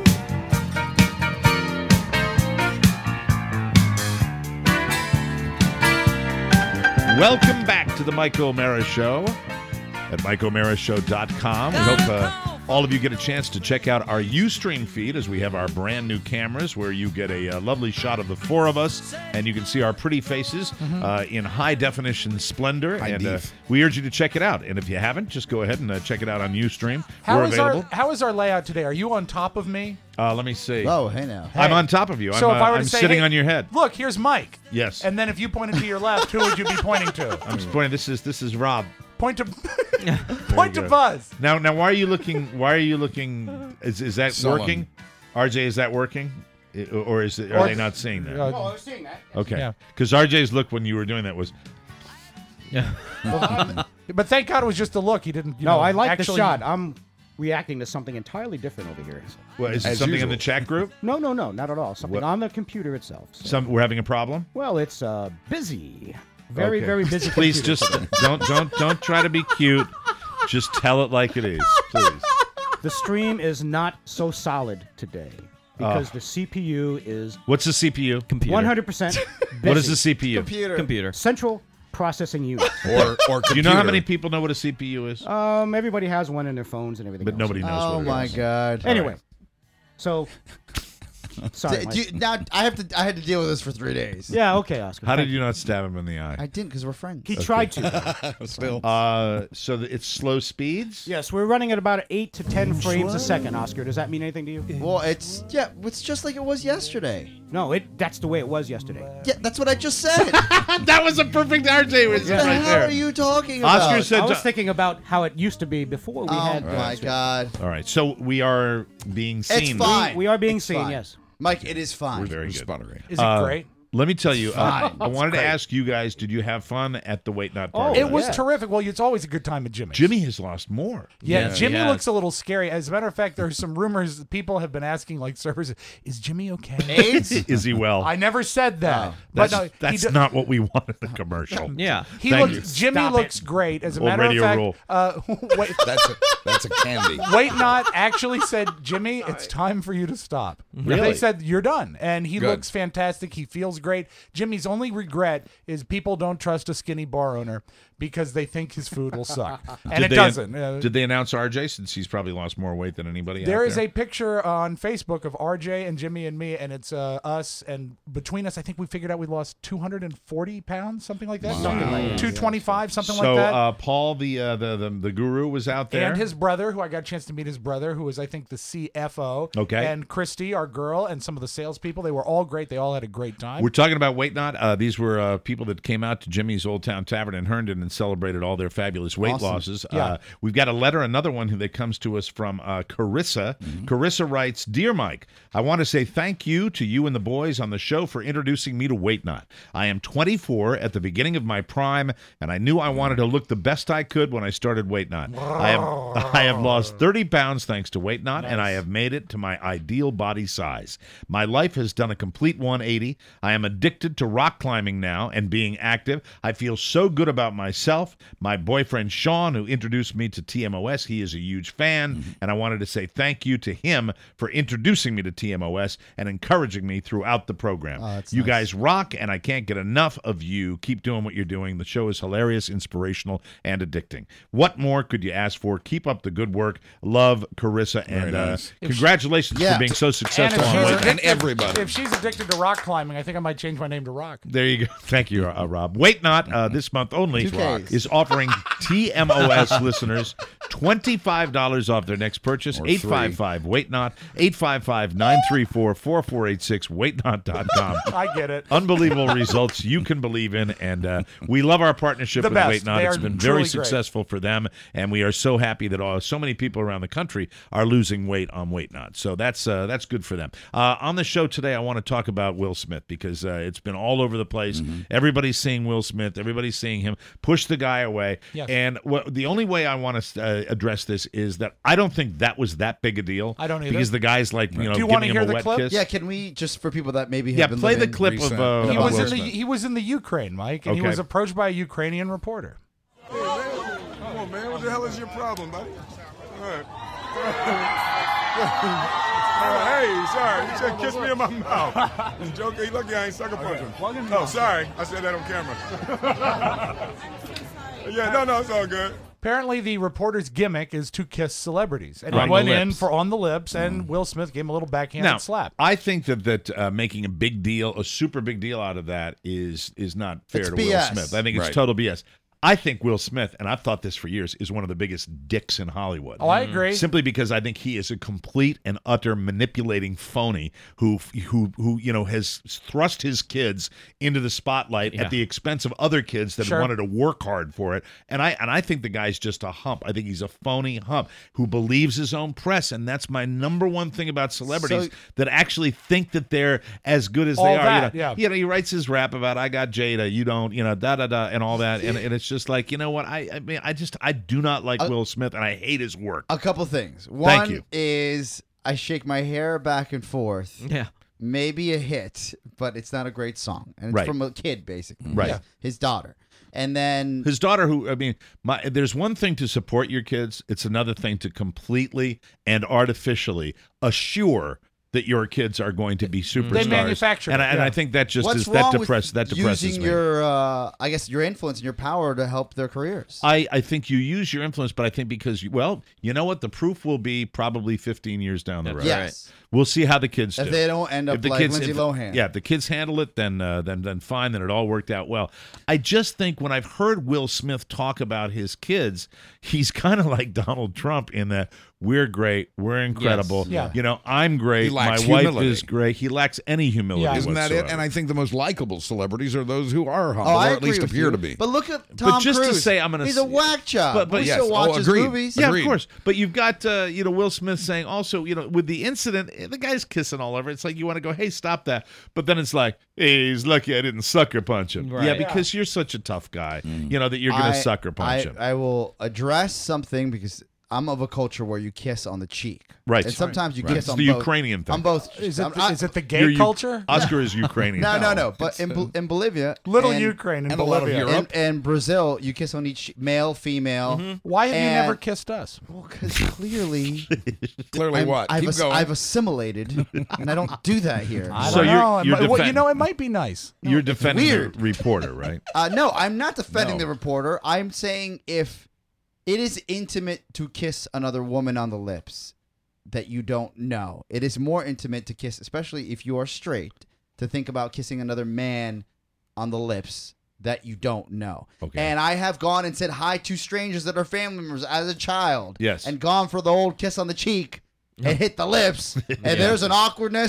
Welcome back to the Mike O'Mara Show at mike o'mara show dot com. We hope uh, all of you get a chance to check out our Ustream feed as we have our brand new cameras where you get a, uh lovely shot of the four of us and you can see our pretty faces uh, in high definition splendor. High and uh, def. we urge you to check it out. And if you haven't, just go ahead and uh, check it out on Ustream. How We're is available. our How is our layout today? Are you on top of me? Uh, let me see. Oh, hey now. I'm Hey. on top of you. So I'm, if I uh, were to I'm say, sitting hey, on your head. Look, here's Mike. Yes. And then if you pointed to your left, who would you be pointing to? I'm just pointing. This is this is Rob. Point to point to go. Buzz. Now, now, why are you looking? Why are you looking? Is is that Sullen. working? R J, is that working, I- or is it? Are Or- they not seeing that? Uh, Oh, I was seeing that. Okay, yeah. because R J's look when you were doing that was Yeah. But thank God it was just a look. He didn't. You No, know, I like actually, the shot. I'm reacting to something entirely different over here. well, is it As something in usual. the chat group? No, no, no, not at all. Something What? on the computer itself. So- Some we're having a problem. Well, it's uh, busy. Very, Okay. very busy. Please computer just today. don't don't don't try to be cute. Just tell it like it is, please. The stream is not so solid today because the C P U is What's the C P U? Computer. one hundred percent busy. What is the C P U? Computer. Computer. Central processing unit. Or or Do you know how computer. many people know what a C P U is? Um, everybody has one in their phones and everything. But else. nobody knows Oh what it my is. God. Anyway, so sorry. D- Mike. do you- now I have to. I had to deal with this for three days. Yeah, okay, Oscar. How thank did you not stab him in the eye? I didn't because we're friends. He tried to. Still. Uh, so that it's slow speeds. Yes, we're running at about eight to ten frames a second. Oscar, does that mean anything to you? Well, it's yeah. It's just like it was yesterday. No, it. That's the way it was yesterday. Yeah, that's what I just said. That was a perfect R J What result the right hell there. are you talking about? Oscar said I was to- thinking about how it used to be before we "Oh had. my God, All right, so we are being seen. it's fine. We are being It's seen, fine. yes. Mike, it is fine. We're very We're good. sputtering. Is it Uh, great? Let me tell you, uh, Fine. I wanted to It's great. ask you guys: did you have fun at the Wait Not Oh, party? It was yeah. terrific. Well, it's always a good time at Jimmy's. Jimmy has lost more. Yeah, Yeah, Jimmy he has. looks a little scary. As a matter of fact, there's some rumors that people have been asking, like servers, is Jimmy okay? AIDS? Is he well? I never said that. Oh. but that's no, he that's do- not what we want in the commercial. Yeah. He Thank looks. you. Jimmy Stop looks it. great. As a Old matter of radio fact, rule. uh, wait, That's a that's a candy. Wait Not actually said, Jimmy, it's time for you to stop. Really? They said you're done, and he Good. looks fantastic. He feels great. Jimmy's only regret is people don't trust a skinny bar owner because they think his food will suck, and Did it they- doesn't. Uh, Did they announce R J since he's probably lost more weight than anybody? There out is there? a picture on Facebook of R J and Jimmy and me, and it's uh, us. And between us, I think we figured out we lost two hundred forty pounds, something like that. Something like that. two twenty-five, something so like that. uh, Paul, the, uh, the the the guru, was out there, and his brother, who I got a chance to meet his brother, who was, I think, the C F O. Okay. And Christy, our girl, and some of the salespeople. They were all great. They all had a great time. we're talking about Weight Not. Uh, these were uh, people that came out to Jimmy's Old Town Tavern in Herndon and celebrated all their fabulous weight Awesome. losses. Yeah. Uh, we've got a letter, another one that comes to us from uh, Carissa. Mm-hmm. Carissa writes, Dear Mike, I want to say thank you to you and the boys on the show for introducing me to Weight Not. I am twenty-four at the beginning of my prime, and I knew I wanted to look the best I could when I started Weight Not. I have I have lost thirty pounds thanks to Weight Not, and I have made it to my ideal body size. My life has done a complete one eighty. I am addicted to rock climbing now and being active. I feel so good about myself. My boyfriend Sean, who introduced me to T M O S, he is a huge fan, Mm-hmm. and I wanted to say thank you to him for introducing me to T M O S and encouraging me throughout the program. Oh, that's you nice. guys rock, and I can't get enough of you. Keep doing what you're doing. The show is hilarious, inspirational, and addicting. What more could you ask for? Keep up the good work. Love, Carissa, and uh, nice. congratulations Yeah. for being so And successful if on she's, Weight And Not. addicted, everybody. if she's addicted to rock climbing, I think I might change my name to Rock. There you go. Thank you, uh, Rob. Weight Not, uh, this month only, Two Ks. is offering T M O S listeners twenty-five dollars off their next purchase. Or eight five five, weight not, eight five five, nine three four, four four eight six, weight not dot com. I get it. Unbelievable results you can believe in, and uh, we love our partnership The with best. Weight Not. They It's are been truly very great. successful for them, and we are so happy that all, so many people around the country are losing weight on Weight Not. So that's uh, that's good for them. Uh, on the show today, I want to talk about Will Smith because uh, it's been all over the place. Mm-hmm. Everybody's seeing Will Smith. Everybody's seeing him push the guy away. Yes. And what, the only way I want to uh, address this is that I don't think that was that big a deal. I don't either. Because the guy's like, you know, Do you wanna giving hear him a the wet clip? kiss. Yeah, can we just for people that maybe have Yeah, been play the living- clip of, recent- uh, He of was Will in the Smith. he was in the Ukraine, Mike, and he Okay. was approached by a Ukrainian reporter. Come on, man. What the hell is your problem, buddy? All right. Uh, hey, sorry. You said kiss me in my mouth. You joking? You lucky I ain't sucker punching. Oh, sorry. I said that on camera. Yeah, no, no, it's all good. Apparently, the reporter's gimmick is to kiss celebrities, and On he the went in lips. for on the lips, and Will Smith gave him a little backhanded Now, slap. I think that that uh, making a big deal, a super big deal out of that is is not fair It's to B S. Will Smith. I think it's Right. total B S. I think Will Smith, and I've thought this for years, is one of the biggest dicks in Hollywood. Oh, I agree. Simply because I think he is a complete and utter manipulating phony who who who you know has thrust his kids into the spotlight Yeah. at the expense of other kids that Sure. wanted to work hard for it. And I and I think the guy's just a hump. I think he's a phony hump who believes his own press, and that's my number one thing about celebrities So- that actually think that they're as good as All they are. that, you know, yeah. you know, he writes his rap about I got Jada, you don't, you know, da da da, and all that, and, and it's just like, you know what? I I mean, I just I do not like Uh, Will Smith, and I hate his work. A couple things. Thank One you. is I shake my hair back and forth. Yeah. Maybe a hit, but it's not a great song, and it's Right. from a kid basically, Right. Yeah. His daughter, and then His daughter, who I mean, my there's one thing to support your kids; it's another thing to completely and artificially assure that your kids are going to be superstars. manufacture and it, I, and yeah. I think that just what's is that wrong depress with that depresses using me. your, uh, I guess, your influence and your power to help their careers? I, I think you use your influence, but I think because you, well, you know what? The proof will be probably fifteen years down the road. yes. We'll see how the kids If do. they don't end up If the like kids, Lindsay if- Lohan. Yeah, if the kids handle it, then uh, then then fine. Then it all worked out well. I just think when I've heard Will Smith talk about his kids, he's kind of like Donald Trump in that we're great, we're incredible. Yeah. You know, I'm great. He lacks My wife humility. is great. He lacks any humility. Yeah. Isn't that it? whatsoever. And I think the most likable celebrities are those who are humble, Oh, I or at agree least with appear you. to be. But look at Tom But just to Cruise. say I'm gonna He's s- a whack job. But- but we yes. still watch Oh, his agreed. movies. Yeah, Agreed. of course. But you've got uh, you know Will Smith saying also, you know, with the incident, the guy's kissing all over. It's like you want to go, hey, stop that. But then it's like, hey, he's lucky I didn't sucker punch him. Right. Yeah, because you're such a tough guy. You know that you're gonna I- sucker punch I, him. I will address something because I'm of a culture where you kiss on the cheek. Right. And sometimes you Right. kiss It's on the both. Ukrainian thing. On both. Is it I'm- the, I- is it the gay You're- you- culture? Oscar is Ukrainian. No, no, no. But in, Bol- in Bolivia, Little and, Ukraine in and a lot of Bolivia. Europe. and, and Brazil, you kiss on each male, female. Why have you And- never kissed us? Well, because clearly, Clearly, I'm- what? I've, Keep ass- going. I've assimilated, and I don't do that here. I So don't you're- know. It you're might- well, you defend- know, it might be nice. You're defending weird. the reporter, right? Uh, no, I'm not defending No. the reporter. I'm saying if it is intimate to kiss another woman on the lips that you don't know, it is more intimate to kiss, especially if you are straight, to think about kissing another man on the lips that you don't know. Okay. And I have gone and said hi to strangers that are family members as a child. Yes. And gone for the old kiss on the cheek and hit the lips. And there's an awkwardness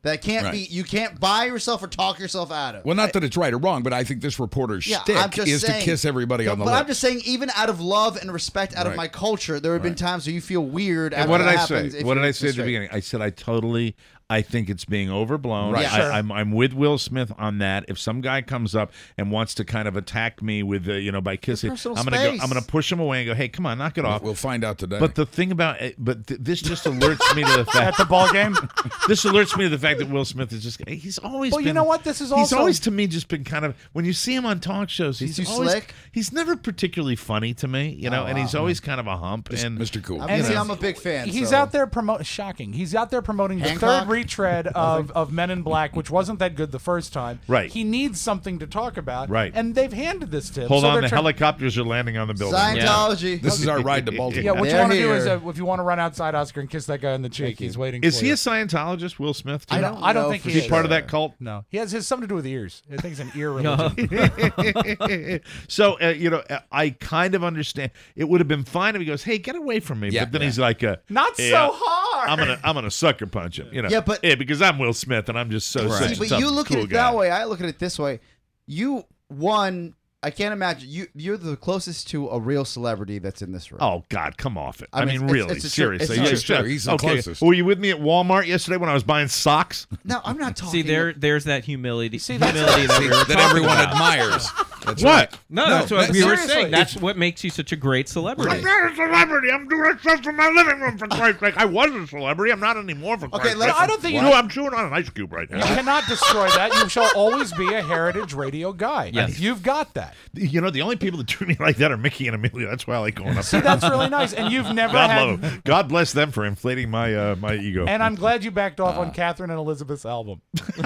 That can't Right. be. You can't buy yourself or talk yourself out of. Well, not that it's right or wrong, but I think this reporter's Yeah, I'm shtick just is saying, to kiss everybody but, on the But lips. I'm just saying, even out of love and respect, out of Right. my culture, there have been Right. times where you feel weird. And after what did that I happens say? if What did you're I say at the straight. beginning? I said I totally. I think it's being overblown. Right. I, Sure. I'm I'm with Will Smith on that. If some guy comes up and wants to kind of attack me with, uh, you know, by kissing, personal I'm gonna go. space. I'm gonna push him away and go, hey, come on, knock it off. We'll find out today. But the thing about it, but th- this just alerts me to the fact At the ball game. this alerts me to the fact that Will Smith is just he's always Well, been, you know what? This is he's also- always to me just been kind of when you see him on talk shows he's, He's too always, slick? he's never particularly funny to me, you know, Oh, and wow. he's always kind of a hump and Mister Cool. I'm, And see, he's- I'm a big fan. He's so- out there promoting. Shocking. He's out there promoting the Hancock? third retread of, of Men in Black, which wasn't that good the first time. Right. He needs something to talk about. Right. And they've handed this to him. hold so on, they're the trying- helicopters are landing on the building. Scientology. This is our ride to Baltimore. Yeah, what you They're want to do here. is uh, if you want to run outside Oscar and kiss that guy on the cheek, he's waiting. Is for he you. a Scientologist, Will Smith? too? I don't I don't know think for he Is he part of sure. that cult? No, he has his something to do with ears. I think it's an ear religion. So uh, you know, uh, I kind of understand. It would have been fine if he goes, "Hey, get away from me," Yeah, but then yeah. he's like, uh, Not "Hey, so I- hard. I'm gonna, I'm gonna sucker punch him." You know, Yeah, but- yeah, because I'm Will Smith and I'm just so Right. such See, but some you look cool at it guy. that way. I look at it this way. You one. I can't imagine you. You're the closest to a real celebrity that's in this room. Oh God, come off it! I I, mean, mean, it's- really, it's a true- seriously. it's Yeah, true. sure. He's the okay. closest. Were you with me at Walmart yesterday when I was buying socks? No, I'm not talking. See, there, there's that humility. See, that's- humility that, we were that talking everyone about. admires. That's What? right. No, that's what that- we were seriously. saying. That's what makes you such a great celebrity. not a celebrity. I'm doing stuff from my living room for Christ's sake. I was a celebrity. I'm not anymore for Christ's let's- sake. I don't think you- No, I'm chewing on an ice cube right You now. cannot destroy that. You shall always be a heritage radio guy. Yes. You've got that. You know, the only people that treat me like that are Mickey and Amelia. That's why I like going up See, there. that's really nice. And you've never God had. love 'em. God bless them for inflating my uh, my ego. And I'm glad you backed off Uh. on Catherine and Elizabeth's album.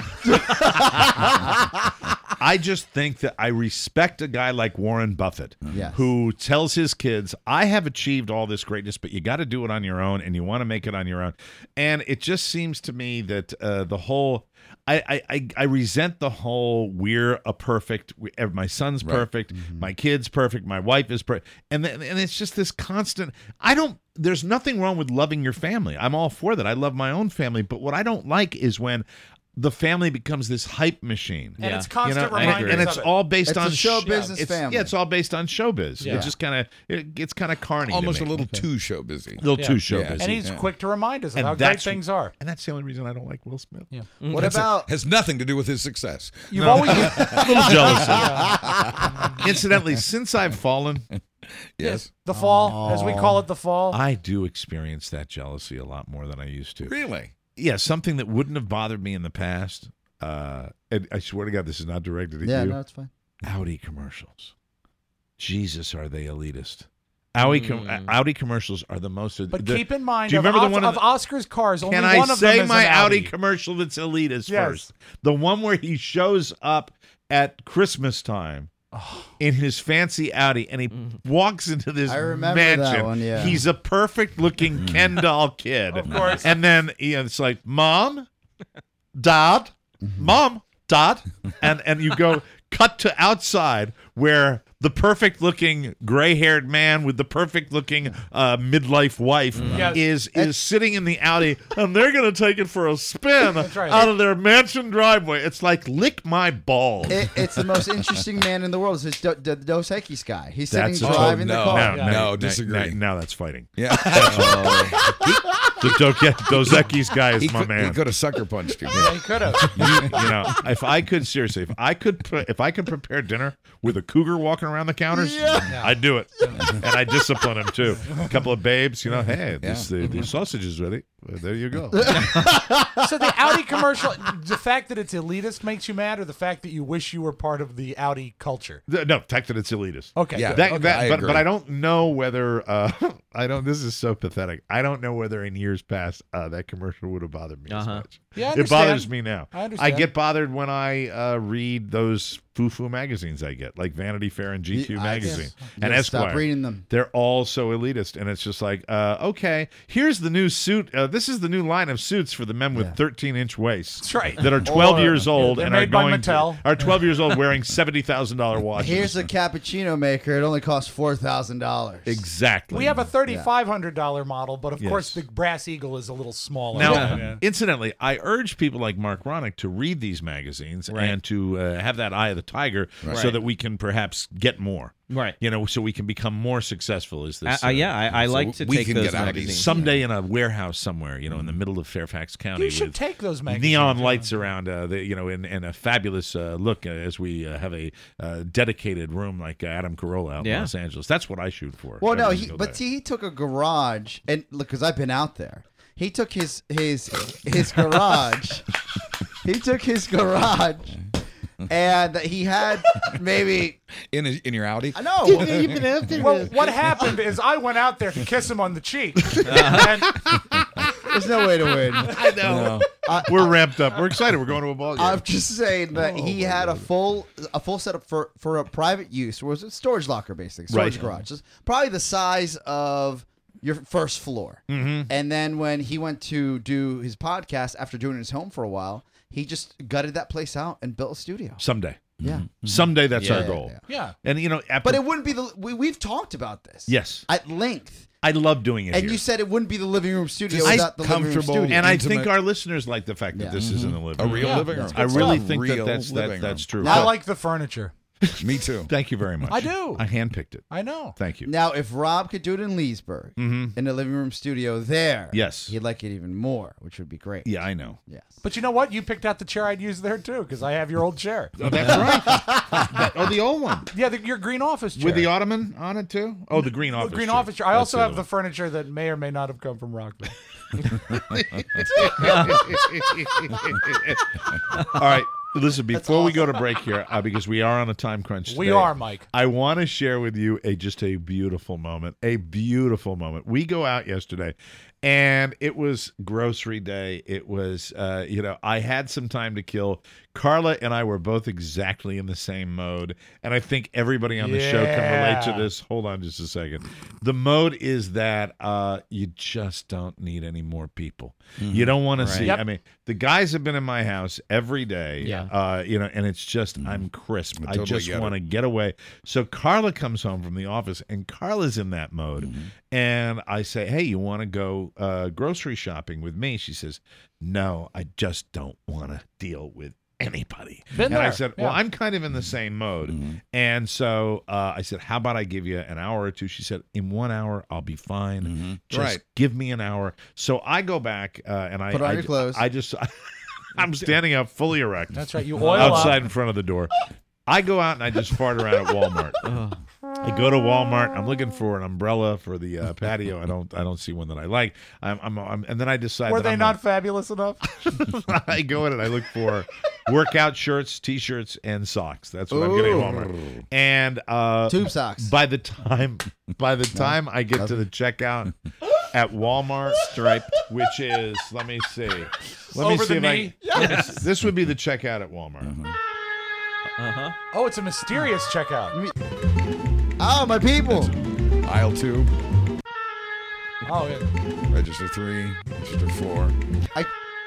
I just think that I respect a guy like Warren Buffett, Yes. who tells his kids, I have achieved all this greatness, but you got to do it on your own, and you want to make it on your own. And it just seems to me that uh, the whole, I, I, I, I resent the whole, we're a perfect, we, ev- my son's perfect, my kid's perfect, my wife is perfect. And, th- and it's just this constant, I don't, there's nothing wrong with loving your family. I'm all for that. I love my own family. But what I don't like is when the family becomes this hype machine. And Yeah. it's constant You know, and, reminders and it's of it. all based It's a on show sh- business it's, family. Yeah, it's all based on showbiz. Yeah. It just kind of it gets kind of carny. Almost to a me. little too show busy. little Yeah. too showbiz. Yeah. And he's Yeah. quick to remind us of And how great that's- things are. And that's the only reason I don't like Will Smith. Yeah. What That's a- about? has nothing to do with his success. You've always. A little jealousy. Incidentally, since I've fallen, Yes. The fall, as we call it, the fall. I do experience that jealousy a lot more than I used to. Really? Yeah, something that wouldn't have bothered me in the past. Uh, and I swear to God, this is not directed at Yeah, you. no, it's fine. Audi commercials. Jesus, are they elitist? Audi, com- Audi commercials are the most. But the- keep in mind, do you of, remember the Os- one of in- Oscar's cars, only Can one I of them say is my an Audi Audi. commercial that's elitist Yes. first? The one where he shows up at Christmas time in his fancy Audi and he walks into this I remember that mansion. one, yeah. He's a perfect looking Ken doll kid. Of course. And then you know, it's like, Mom, Dad, Mom, Dad. And and you go cut to outside where the perfect looking gray haired man with the perfect looking uh, midlife wife Yes. is is sitting in the Audi and they're gonna take it for a spin right. out of their mansion driveway. It's like lick my balls. It, it's the most interesting man in the world. It's Do, Do, Dos Equis guy. He's sitting That's a- driving oh, the no. car. now, no, now- now- disagree. Now, that's fighting. Yeah. The Do- Dos Equis guy is he, my could, man. he could have sucker punched you. Yeah, he could have. you, you know, if I could seriously, if I could, put, if I could prepare dinner with a cougar walking around the counters, I'd do it, and I discipline him too. A couple of babes, you know, hey, this the, the sausage is ready. Well, there you go. So the Audi commercial, the fact that it's elitist makes you mad, or the fact that you wish you were part of the Audi culture? The- no, fact that it's elitist. Okay, Yeah. good. That, Okay. that, I but, agree. but I don't know whether uh, I don't. This is so pathetic. I don't know whether in years past uh, that commercial would have bothered me as Uh-huh. much. Yeah, I it understand. bothers me now. I understand. get bothered when I uh, read those foo-foo magazines I get, like Vanity Fair and G Q I- magazine You and gotta stop Esquire. reading them. They're all so elitist, and it's just like, uh, okay, here's the new suit, uh, this is the new line of suits for the men with thirteen inch waists. That's right. That are twelve Or- years old They're and are made by going Mattel. to, are twelve years old wearing seventy thousand dollar watches. Here's a cappuccino maker. It only costs four thousand dollars. Exactly. We have a thirty-five hundred dollars model, but of Yes. course the Brass Eagle is a little smaller. Now, Yeah. incidentally, I urge people like Mark Ronick to read these magazines Right. and to uh, have that eye of the tiger so Right. that we can perhaps get more. Right. You know, so we can become more successful. Is this? Uh, uh, yeah, I, I so like to we take can those get out of these. magazines. Someday in a warehouse somewhere, you know, in the middle of Fairfax County. You should with take those magazines. neon lights around, uh, the, you know, and, and a fabulous uh, look uh, as we uh, have a uh, dedicated room like uh, Adam Carolla out in Yeah. Los Angeles. That's what I shoot for. Well, no, Every he, single but day. see, he took a garage, and look, because I've been out there. He took his his his garage. He took his garage, and he had maybe in a, in your Audi. I know. You've been out there. Well, what happened is I went out there to kiss him on the cheek. And There's no way to win. I know. I- We're ramped up. We're excited. We're going to a ball game. I'm just saying that he had a full a full setup for for a private use. It was a storage locker, basically storage Right. garage. It's probably the size of your first floor. Mhm. And then when he went to do his podcast after doing his home for a while, he just gutted that place out and built a studio. Someday. Yeah. Someday that's Yeah, our yeah, goal. yeah. Yeah. And, you know, But it wouldn't be the we, we've talked about this. Yes. At length. I love doing it And here. you said it wouldn't be the living room studio I- without the living room studio. and I think our listeners like the fact that Yeah. this is in the living A room. real Yeah, living room. that's I good really stuff. think that Real that's that, living that's room. true. I But- like the furniture. Me too. Thank you very much. I do. I handpicked it. I know. Thank you. Now, if Rob could do it in Leesburg, Mhm. in the living room studio there, Yes. he'd like it even more, which would be great. Yeah, I know. Yes. But you know what? You picked out the chair I'd use there too, because I have your old chair. Oh, that's right. That- oh, the old one. Yeah, the, your green office chair. With the ottoman on it, too? Oh, the green The office green chair. office chair. I That's also the have other the furniture that may or may not have come from Rockville. All right. Listen, before we go to break here, uh, because we are on a time crunch We today, are, Mike. I want to share with you a just a beautiful moment, a beautiful moment. We go out yesterday, and it was grocery day. It was, uh, you know, I had some time to kill. Carla and I were both exactly in the same mode, and I think everybody on the show can relate to Yeah. this. Hold on just a second. The mode is that uh, you just don't need any more people. You don't want to see. Yep. I mean, the guys have been in my house every day. Yeah. Uh, you know, and it's just I'm crisp. I I totally just get want to it. get away. So Carla comes home from the office, and Carla's in that mode. Mm-hmm. And I say, "Hey, you want to go uh, grocery shopping with me?" She says, "No, I just don't want to deal with anybody." Been and I there, said, yeah. "Well, I'm kind of in the same mode." Mm-hmm. And so uh, I said, "How about I give you an hour or two?" She said, "In one hour, I'll be fine. Mm-hmm. Just Right. give me an hour." So I go back uh, and I Put on I, your clothes. I just I'm standing up fully erect. That's right. You oil up. outside in front of the door. I go out and I just fart around at Walmart. I go to Walmart. I'm looking for an umbrella for the uh, patio. I don't. I don't see one that I like. I'm. I'm, I'm and then I decide. Were that they I'm not fabulous enough? A, I go in and I look for workout shirts, t-shirts, and socks. That's what I'm getting at Walmart. And uh, Tube socks. By the time, by the time I get to the checkout at Walmart, striped, which is, let me see, let me Over see the if knee? I. Yes. This would be the checkout at Walmart. Uh-huh. Oh, it's a mysterious checkout. Oh, my people. Aisle two, Oh, yeah. register three, register four. I,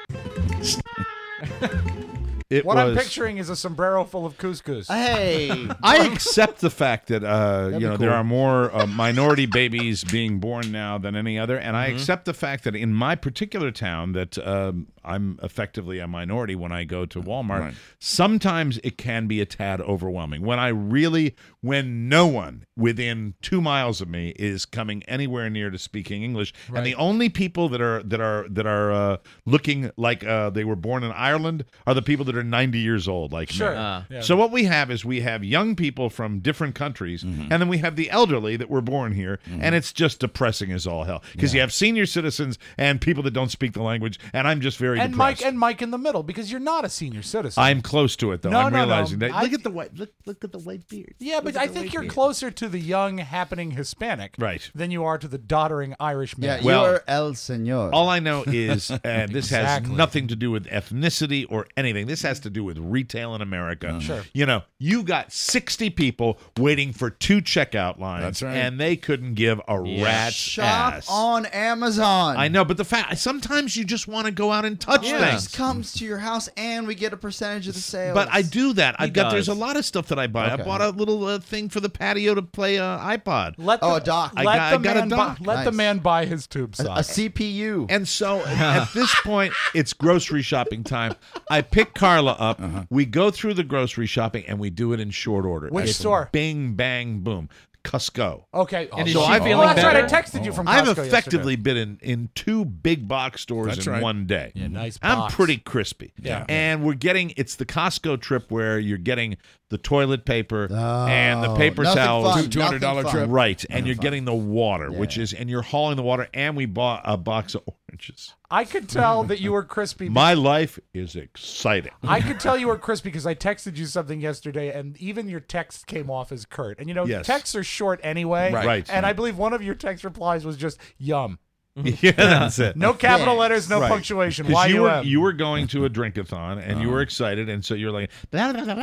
It What was, I'm picturing is a sombrero full of couscous. hey. I accept the fact that uh, you be know cool. there are more uh, minority babies being born now than any other, and I accept the fact that in my particular town that um, I'm effectively a minority when I go to Walmart. Right. Sometimes it can be a tad overwhelming when I really, when no one within two miles of me is coming anywhere near to speaking English, and the only people that are that are that are uh, looking like uh, they were born in Ireland are the people that are ninety years old, like me. Sure. Uh, Yeah. So what we have is we have young people from different countries, and then we have the elderly that were born here, and it's just depressing as all hell because you have senior citizens and people that don't speak the language, and I'm just very and depressed. Mike and Mike in the middle because you're not a senior citizen. I'm close to it though. No, I'm no, no. realizing that. I- Look at the white. Look, look at the white beard. yeah, but Look at I the think white you're beard. closer to the young, happening Hispanic Right. than you are to the doddering Irish Yeah, man. Well- you're El Senor. All I know is, and this Exactly. has nothing to do with ethnicity or anything. This has has to do with retail in America. Sure. You know, you got sixty people waiting for two checkout lines, That's right. and they couldn't give a rat's Shop ass. on Amazon. I know, but the fact sometimes you just want to go out and touch It things. just comes to your house, and we get a percentage of the sales. But I do that. He I've got. There's a does. lot of stuff that I buy. Okay. I bought a little uh, thing for the patio to play uh, iPod. Let the, Oh, a dock. I Let got- the I got a man dock. Buy, let the Nice. man buy his tube a, sock. a C P U. And so at this point, it's grocery shopping time. I pick Carla up. We go through the grocery shopping, and we do it in short order. Which It's store? Bing, bang, boom. Cusco. Okay. And is So she I've- feeling oh, that's right. I better? texted you from Costco I've yesterday. effectively been in, in two big box stores That's in right. one day. Yeah, nice I'm box. pretty crispy. Yeah. And we're getting, it's the Costco trip where you're getting the toilet paper and the paper nothing towels. fun, two hundred dollars nothing fun. trip. Right. And you're getting the water, Yeah. which is, and you're hauling the water, and we bought a box of oranges. I could tell that you were crispy. My life is exciting. I could tell you were crispy because I texted you something yesterday, and even your text came off as curt. And you know, Yes. texts are short anyway. Right. Right. And I believe one of your text replies was just "yum." Yeah, that's it. No capital Yeah. letters, no Right. punctuation. 'Cause Y you U were, M. you were going to a drink-a-thon, and you were excited, and so you're like, and I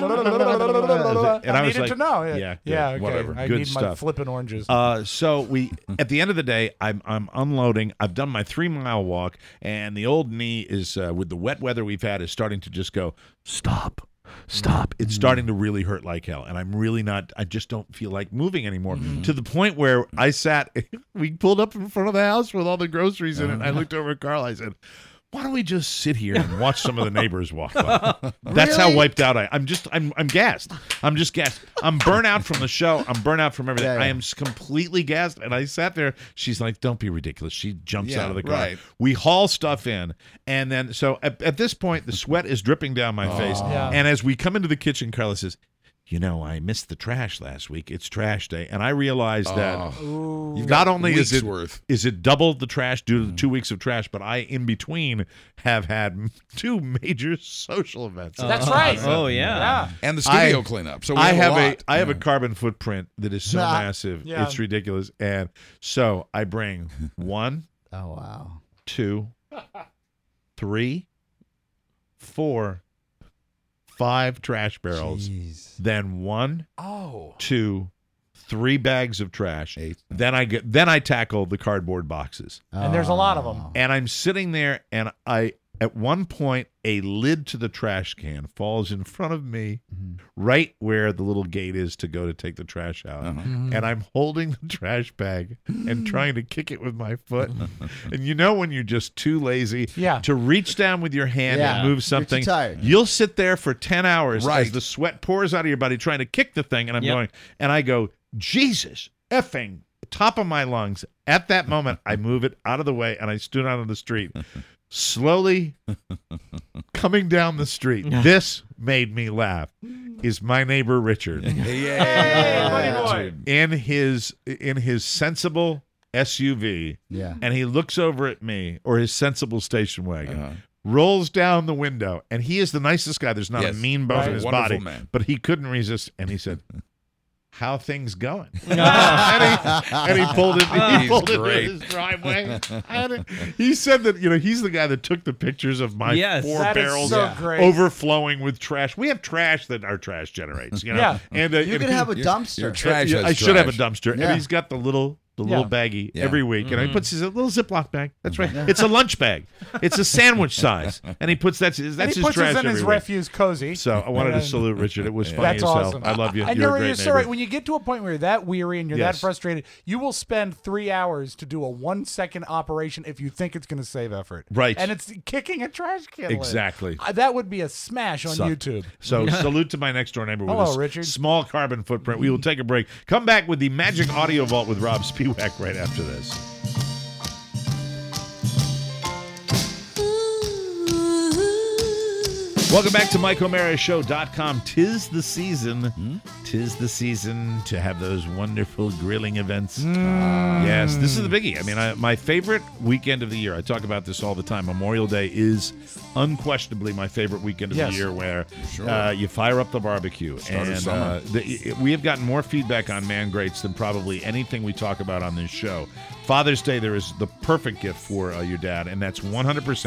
I was needed like, to know. yeah, Yeah, good, yeah, okay. whatever, I good need my stuff. flipping oranges. Uh, so we, at the end of the day, I'm I'm unloading. I've done my three mile walk, and the old knee is uh, with the wet weather we've had is starting to just go stop. Stop. It's starting to really hurt like hell. And I'm really not, I just don't feel like moving anymore. To the point where I sat, we pulled up in front of the house with all the groceries in it. And I looked over at Carl. I said, why don't we just sit here and watch some of the neighbors walk by? That's how Really? wiped out I I'm just, I'm I'm gassed. I'm just gassed. I'm burnt out from the show. I'm burnt out from everything. Yeah, yeah. I am s- completely gassed. And I sat there. She's like, don't be ridiculous. She jumps Yeah, out of the car. right. We haul stuff in. And then, so at, at this point, the sweat is dripping down my face. Yeah. And as we come into the kitchen, Carla says, you know, I missed the trash last week. It's trash day. And I realized that You've not got only is weeks it worth. is it double the trash due to the two weeks of trash, but I, in between, have had m- two major social events. That's right. Oh, yeah. Yeah. And the studio I- cleanup. So we I have, have a, a lot. I have Yeah. a carbon footprint that is so Nah. massive. Yeah. It's ridiculous. And so I bring one, Oh wow. two, three, four, five trash barrels. Jeez. Then one, Oh. two, three bags of trash. Eight. Then I get then I tackle the cardboard boxes. And there's a lot of them. And I'm sitting there, and I at one point a lid to the trash can falls in front of me, right where the little gate is to go to take the trash out. Mm-hmm. And I'm holding the trash bag and trying to kick it with my foot. And you know when you're just too lazy Yeah. to reach down with your hand Yeah. and move You're too something, tired. you'll sit there for ten hours Right. as the sweat pours out of your body trying to kick the thing. And I'm Yep. going, and I go, Jesus effing top of my lungs. At that moment, I move it out of the way and I stood out on the street. Slowly coming down the street. This made me laugh. Is my neighbor Richard Yeah. buddy boy. in his in his sensible S U V, Yeah. and he looks over at me, or his sensible station wagon, Uh-huh. rolls down the window, and he is the nicest guy. There's not Yes. a mean bone Right. in his Wonderful body, man. but he couldn't resist, and he said, "How things going?" and, he, and he pulled it. He He's pulled it great. in his driveway. And he said that you know he's the guy that took the pictures of my Yes. four That is barrels so Yeah. great. overflowing with trash. We have trash that our trash generates. You know, Yeah. and uh, You and could he- have a Your- dumpster. your trash yeah, has I should have a trash. dumpster, Yeah. and he's got the little the Yeah. little baggie Yeah. every week, and he puts his a little Ziploc bag. That's right. It's a lunch bag. It's a sandwich size, and he puts that's his, And that's he his puts trash his in his every week. refuse cozy. So I wanted to And- salute Richard. It was funny That's as hell. awesome. I love you. And You're you're, a great you're so neighbor. right. When you get to a point where you're that weary and you're that Yes. frustrated, you will spend three hours to do a one second operation if you think it's going to save effort. Right. And it's kicking a trash can lid. Exactly. Uh, that would be a smash on Suck. YouTube. So salute to my next door neighbor with Hello, a s- Richard. small carbon footprint. We will take a break. Come back with the Magic Audio Vault with Rob Spiewak right after this. Welcome back to Mike O'Mara Show dot com. Tis the season. Tis the season to have those wonderful grilling events. Yes, this is the biggie. I mean, I, my favorite weekend of the year. I talk about this all the time. Memorial Day is unquestionably my favorite weekend of Yes. the year, where Sure. uh, you fire up the barbecue. Start of and summer. uh, the, we have gotten more feedback on Man Greats than probably anything we talk about on this show. Father's Day, there is the perfect gift for uh, your dad, and that's one hundred percent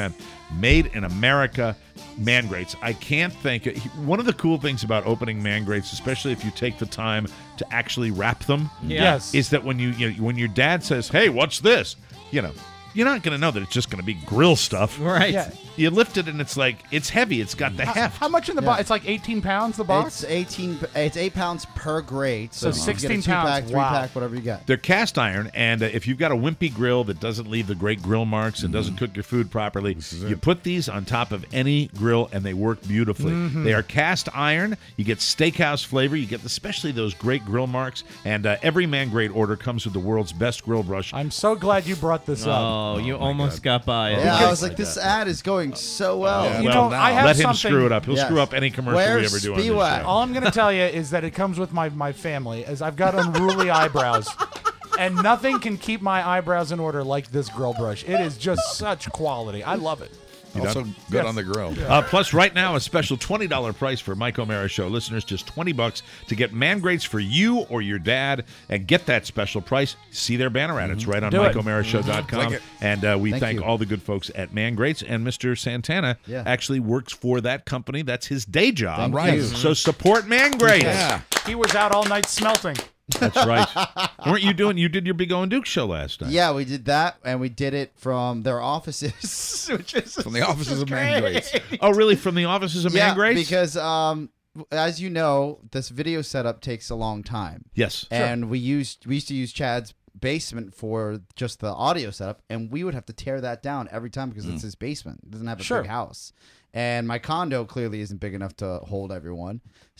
Made in America. Man Grates. I can't think. One of the cool things about opening Man Grates, especially if you take the time to actually wrap them, Yeah. Yes. is that when you, you know, when your dad says, "Hey, what's this?" You know, you're not going to know that it's just going to be grill stuff. Right. Yeah. You lift it and it's like it's heavy. It's got the How, heft. how much in the Yeah. box? It's like eighteen pounds, the box? It's eighteen. It's eight pounds per grate. So you get a sixteen two-pack, pounds. Wow. three-pack, whatever you got. They're cast iron, and uh, if you've got a wimpy grill that doesn't leave the great grill marks and doesn't cook your food properly, you put these on top of any grill, and they work beautifully. Mhm. They are cast iron. You get steakhouse flavor. You get especially those great grill marks, and uh, every Man Grate order comes with the world's best grill brush. I'm so glad you brought this up. Oh, you almost got by it. Yeah, I was like, this ad is going so well. Yeah, You well, know, I have let him something- screw it up. He'll Yes. screw up any commercial Where's we ever do on this Spiewak? show. All I'm going to tell you is that it comes with my, my family, as I've got unruly eyebrows. And nothing can keep my eyebrows in order like this grill brush. It is just such quality. I love it. You Also done? good Yes. on the grill. Uh, plus, right now, a special twenty dollars price for Mike O'Mara Show listeners, just twenty bucks to get Man Grates for you or your dad and get that special price. See their banner ad. It's right on Do it. Mike O'Mara Show dot com. Click it. And uh, we Thank thank you. all the good folks at Man Grates. And Mister Santana Yeah. actually works for that company. That's his day job. Thank Right. you. So support Man Grates. Yeah. He was out all night smelting. That's right. Weren't you doing, you did your Big O and Duke show last night. Yeah, we did that, and we did it from their offices, which is From the offices of Man Grates. Oh, really? From the offices of yeah, Man Grates? because um, as you know, this video setup takes a long time. Yes. And we used we used to use Chad's basement for just the audio setup, and we would have to tear that down every time because it's his basement. It doesn't have a Sure. big house. And my condo clearly isn't big enough to hold everyone.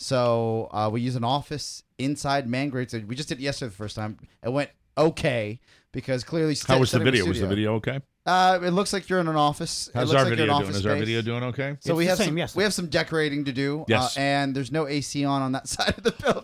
So uh, we use an office inside Man Grates. We just did it yesterday the first time. It went okay because clearly How was the sitting in video? Was the studio- video okay? Uh, it looks like you're in an office. It How's looks our like you're in video an doing? office Is our space. video doing okay? So It's we the have same, some yes. we have some decorating to do. Yes. Uh, and there's no A C on on that side of the building.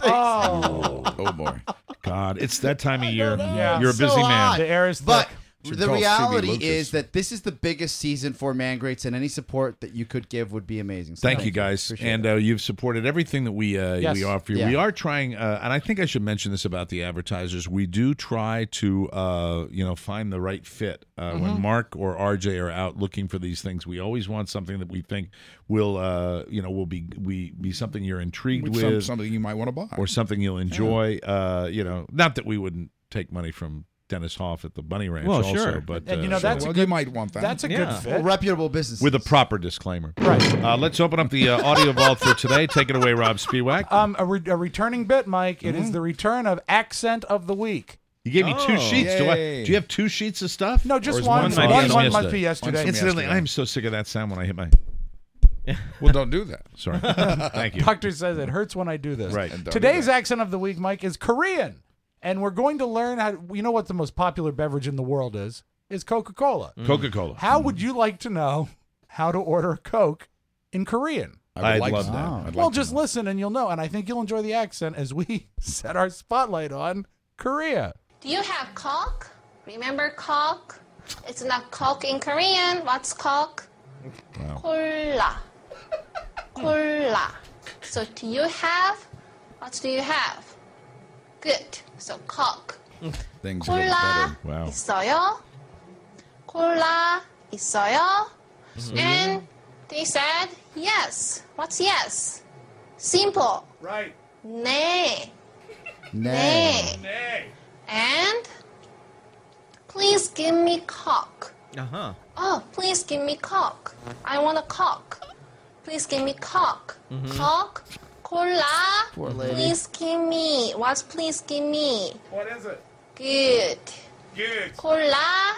Oh. Oh boy. God, it's that time of year. Yeah. You're a So busy man. hot. The air is thick. But Should the call C B reality Lucas. is that this is the biggest season for Man Grates, and any support that you could give would be amazing. So Thank you, guys, Appreciate and it. uh, you've supported everything that we uh, Yes. we offer you. Yeah. We are trying, uh, and I think I should mention this about the advertisers. We do try to, uh, you know, find the right fit. Uh, Mm-hmm. When Mark or R J are out looking for these things, we always want something that we think will, uh, you know, will be we be something you're intrigued With with, some, something you might want to buy. or something you'll enjoy. Uh, you know, not that we wouldn't take money from Dennis Hoff at the Bunny Ranch. Well, also, sure. but And you uh, know, that's a well, good- you might want that. That's a Yeah. good Well, fit. reputable business with a proper disclaimer. Right. Uh, let's open up the uh, audio vault for today. Take it away, Rob Spiewak. Um, a, re- a returning bit, Mike. It is the return of Accent of the Week. You gave me two Oh. sheets. Do, I, Yay. do you have two sheets of stuff? No, Or just is one. one One, might be one from must be yesterday? yesterday. One's from Incidentally, yesterday. I'm so sick of that sound when I hit my. Well, don't do that. Sorry. Thank you. Doctor says it hurts when I do this. Right. And don't Today's do that. accent of the week, Mike, is Korean. And we're going to learn how you know what the most popular beverage in the world is? Is Coca-Cola. Coca-Cola. How would you like to know how to order a Coke in Korean? I would I'd like love to. that. Oh. I'd Well, like to just know. listen and you'll know. And I think you'll enjoy the accent as we set our spotlight on Korea. Do you have Coke? Remember Coke? It's not Coke in Korean. What's Coke? Cola. Cola. So do you have? What do you have? Good. So Coke. Things are getting 콜라 better. Wow. 있어요? 콜라 있어요? And they said yes. What's yes? Simple. Right. 네. Nay. 네. And please give me Coke. Uh huh. Oh, please give me Coke. I want a Coke. Please give me Coke. Coke, cola. Poor lady. Please give me. What's please give me? What is it? Good. Good. 콜라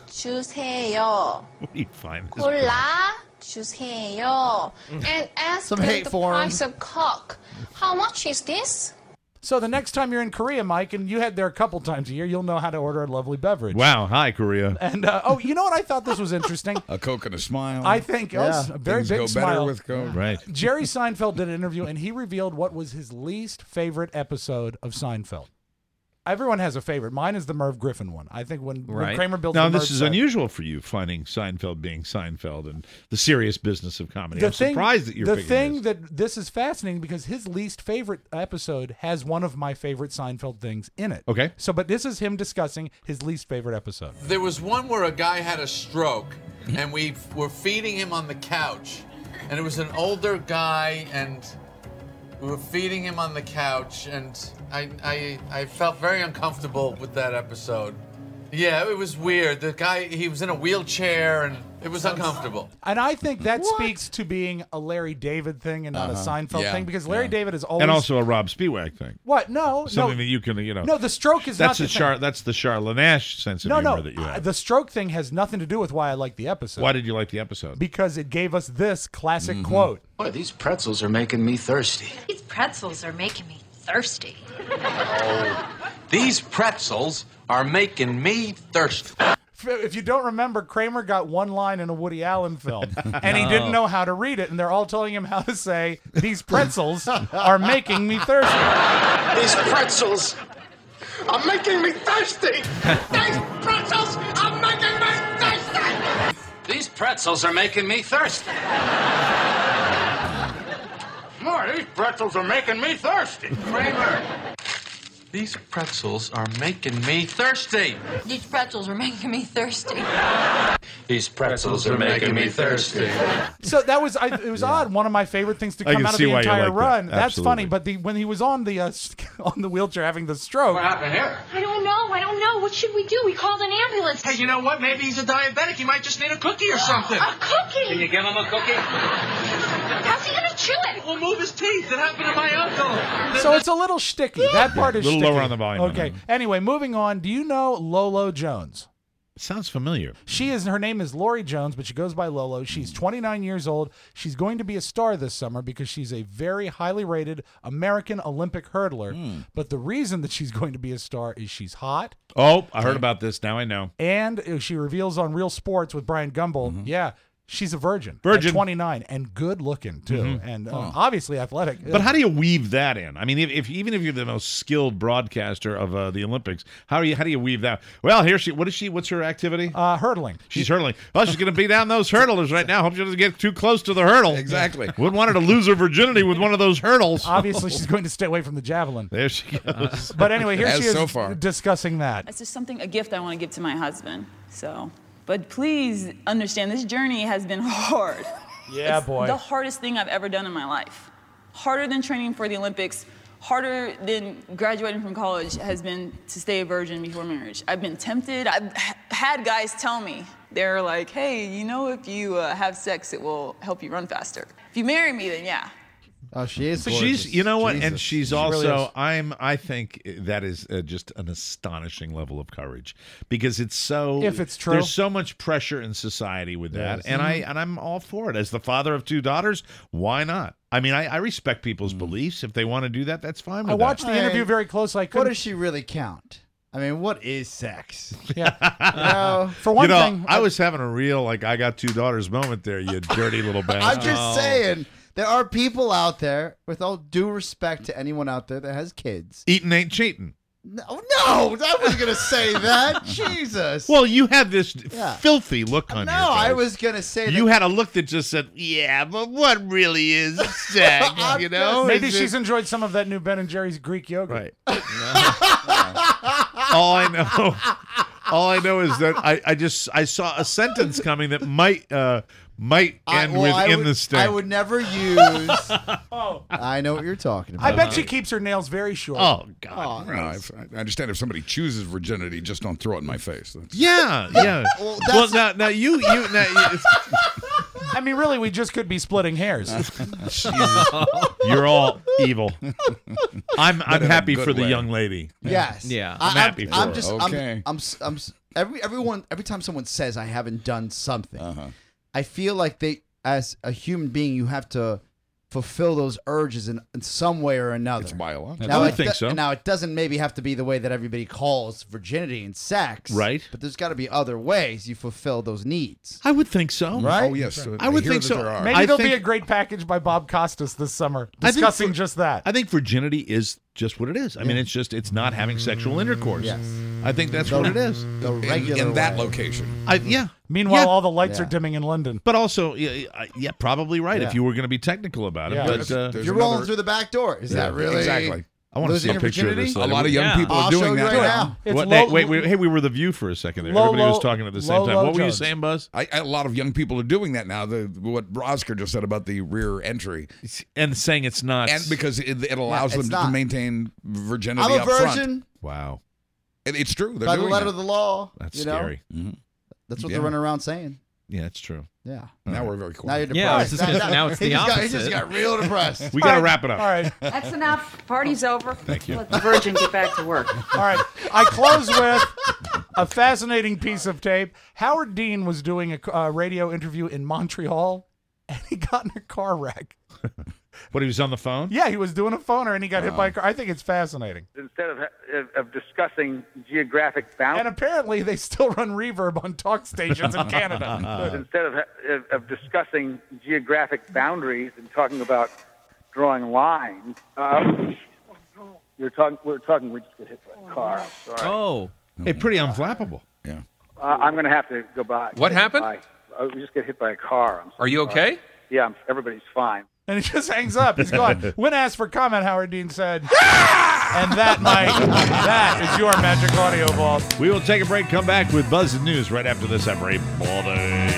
주세요. Where do you find this? 콜라 주세요. And ask Some them hate the for 'em. price of Coke. How much is this? So the next time you're in Korea, Mike, and you head there a couple times a year, you'll know how to order a lovely beverage. Wow. Hi, Korea. And uh, oh, you know what? I thought this was interesting. A Coke and a smile. I think oh, Yeah. it's a very Things big go smile. better with Coke. Right. Jerry Seinfeld did an interview, and he revealed what was his least favorite episode of Seinfeld. everyone has a favorite. Mine is the Merv Griffin one. I think when, when Right. Kramer builds Now, the Merv this is set- unusual for you, finding Seinfeld being Seinfeld and the serious business of comedy. The I'm thing, surprised that you're the picking thing this. that this is fascinating because his least favorite episode has one of my favorite Seinfeld things in it. Okay. So, but this is him discussing his least favorite episode. There was one where a guy had a stroke, and we were feeding him on the couch. And it was an older guy, and we were feeding him on the couch, and I, I, I felt very uncomfortable with that episode. Yeah, it was weird. The guy, he was in a wheelchair, and it was uncomfortable. And I think that speaks to being a Larry David thing and not Uh-huh. a Seinfeld Yeah, thing because Larry yeah. David is always and also a Rob Spiewak thing. what? No, Something no. that you can, you know. No, the stroke is that's not a the char. thing. That's the Charlotte Nash sense of No, humor no. that you uh, have. the stroke thing has nothing to do with why I like the episode. Why did you like the episode? Because it gave us this classic Mm-hmm. quote. Boy, these pretzels are making me thirsty. These pretzels are making me thirsty. These pretzels are making me thirsty. If you don't remember, Kramer got one line in a Woody Allen film, and he didn't know how to read it, and they're all telling him how to say, "These pretzels are making me thirsty." These pretzels are making me thirsty. These pretzels are making me thirsty. These pretzels are making me thirsty. More, these pretzels are making me thirsty. Kramer. These pretzels are making me thirsty. These pretzels are making me thirsty. These pretzels are making me thirsty. So that was I, it was odd. One of my favorite things to I come can out of see the why you entire like that. run. That's Absolutely. funny. But the when he was on the uh, on the wheelchair having the stroke, What happened here? I don't know. I don't know. What should we do? We called an ambulance. Hey, you know what? Maybe he's a diabetic. He might just need a cookie or something. A cookie? Can you give him a cookie? How's he gonna chew it? We'll move his teeth. It happened to my uncle. so it's a little shticky. That part Yeah, is a little shticky. lower on the volume on Okay. that. Anyway, moving on. Do you know Lolo Jones? Sounds familiar. She is. Her name is Lori Jones, but she goes by Lolo. She's twenty-nine years old. She's going to be a star this summer because she's a very highly rated American Olympic hurdler. But the reason that she's going to be a star is she's hot. Oh, I heard about this. Now I know. And uh, she reveals on Real Sports with Brian Gumbel, yeah, she's a virgin. Virgin. At twenty-nine and good looking too, Mhm. and uh, Oh. obviously athletic. But how do you weave that in? I mean, if, if even if you're the most skilled broadcaster of uh, the Olympics, how do you how do you weave that? Well, here she. What is she? What's her activity? Uh, hurdling. She's hurdling. Well, she's going to be down those hurdlers right now. Hope she doesn't get too close to the hurdle. Exactly. Wouldn't want her to lose her virginity with one of those hurdles. Obviously, she's going to stay away from the javelin. There she goes. But anyway, here As she is so far. discussing that. It's just something, a gift I want to give to my husband. So, but please understand, this journey has been hard. Yeah, It's boy. the hardest thing I've ever done in my life. Harder than training for the Olympics, harder than graduating from college has been to stay a virgin before marriage. I've been tempted. I've h- had guys tell me, they're like, hey, you know, if you uh, have sex, it will help you run faster. If you marry me, then yeah. Oh, she is. But gorgeous. she's, you know what, and Jesus. she's She also. really is. I'm. I think that is uh, just an astonishing level of courage, because it's so. If it's true. there's so much pressure in society with that, Yes. and I Mhm. and I'm all for it. As the father of two daughters, why not? I mean, I, I respect people's beliefs. If they want to do that, that's fine. With I watched that. the interview very closely. I What couldn't. does she really count? I mean, what is sex? Yeah. You know, For one you know, thing, I was having a real like I got two daughters moment there. You dirty little bastard. I'm just saying, there are people out there, with all due respect to anyone out there that has kids. Eating ain't cheating. No, no, I wasn't gonna say that. Jesus. Well, you had this Yeah. filthy look on no, your face. I was gonna say You that. had a look that just said, "Yeah, but what really is sex?" you know, Maybe Is she's it- enjoyed some of that new Ben and Jerry's Greek yogurt. Right. all I know, all I know is that I, I just I saw a sentence coming that might uh, might I- end well, with I in would, the sting. I would never use. Oh. I know what you're talking about. I bet she keeps her nails very short. Oh God. No, if, I understand if somebody chooses virginity, just don't throw it in my face. That's- Yeah, yeah. Well, Well, that's- now, now you you now you, I mean, really, we just could be splitting hairs. Jesus, you're all evil. I'm I'm in a happy good for the way. young lady. Yes. Yeah. I, I'm happy for I'm her. just. Okay. I'm, I'm. s- I'm. s- Every everyone. Every time someone says I haven't done something, Uh-huh. I feel like they, as a human being, you have to fulfill those urges in, in some way or another. It's biological. Now, I would it think do- so. Now it doesn't maybe have to be the way that everybody calls virginity and sex, Right. But there's got to be other ways you fulfill those needs. I would think so. Right? Oh, yes. uh, I would hear think that so. there are. Maybe I there'll be think- a great package by Bob Costas this summer I think discussing for- just that. I think virginity is just what it is. I mean, it's just it's not having sexual intercourse. Yes. I think that's The- what it is. the regular in, in that way. location. I, yeah. Meanwhile, Yeah. all the lights Yeah. are dimming in London. But also, yeah, I- yeah probably right. Yeah. If you were going to be technical about it, Yeah. but uh, There's You're rolling another- through the back door. Is that Yeah, really exactly. I want to see losing a your picture of this. virginity? A lot of young Yeah. people I'll are show doing you that right now. now. It's What, low- wait, wait, hey, we were the View for a second there. Low, Everybody was low- talking at the same low, time. low What were you Jones. saying, Buzz? I, a lot of young people are doing that now. The what Oscar just said about the rear entry, And saying it's not. and because it, it allows Yeah, it's them to not. maintain virginity I'm a up front. virgin Wow, It, it's true. They're by the doing letter that. of the law. that's you know? scary. That's what Yeah. they're running around saying. Yeah, it's true. Yeah. Now we're very cool. Now you're depressed. Yeah, I was just gonna say, now it's he the just got, he just opposite. got real depressed. We got to wrap it up. All right. That's enough. Party's over. Thank you. Let the virgin get back to work. All right. I close with a fascinating piece of tape. Howard Dean was doing a uh, radio interview in Montreal, and he got in a car wreck. But he was on the phone? Yeah, he was doing a phoner, and he got hit by a car. I think it's fascinating. Instead of, of, of discussing geographic boundaries. And apparently, they still run reverb on talk stations in Canada. Instead of, of, of discussing geographic boundaries and talking about drawing lines, uh, you're talking. We're talking. We just get hit by a car. I'm sorry. Oh. Hey, pretty unflappable. Yeah. Uh, I'm going to have to go by. What happened? By. Uh, we just get hit by a car. I'm so Are you sorry. okay? Yeah, I'm, everybody's fine. And he just hangs up. He's gone. When asked for comment, Howard Dean said, and that, Mike, that is your Magic Audio Vault. We will take a break, come back with Buzz and News right after this every morning.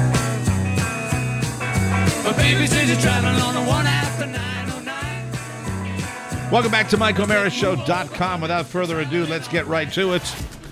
But baby says you're traveling on the one after nine oh nine. Welcome back to Mike O'Mara Show dot com. Without further ado, let's get right to it.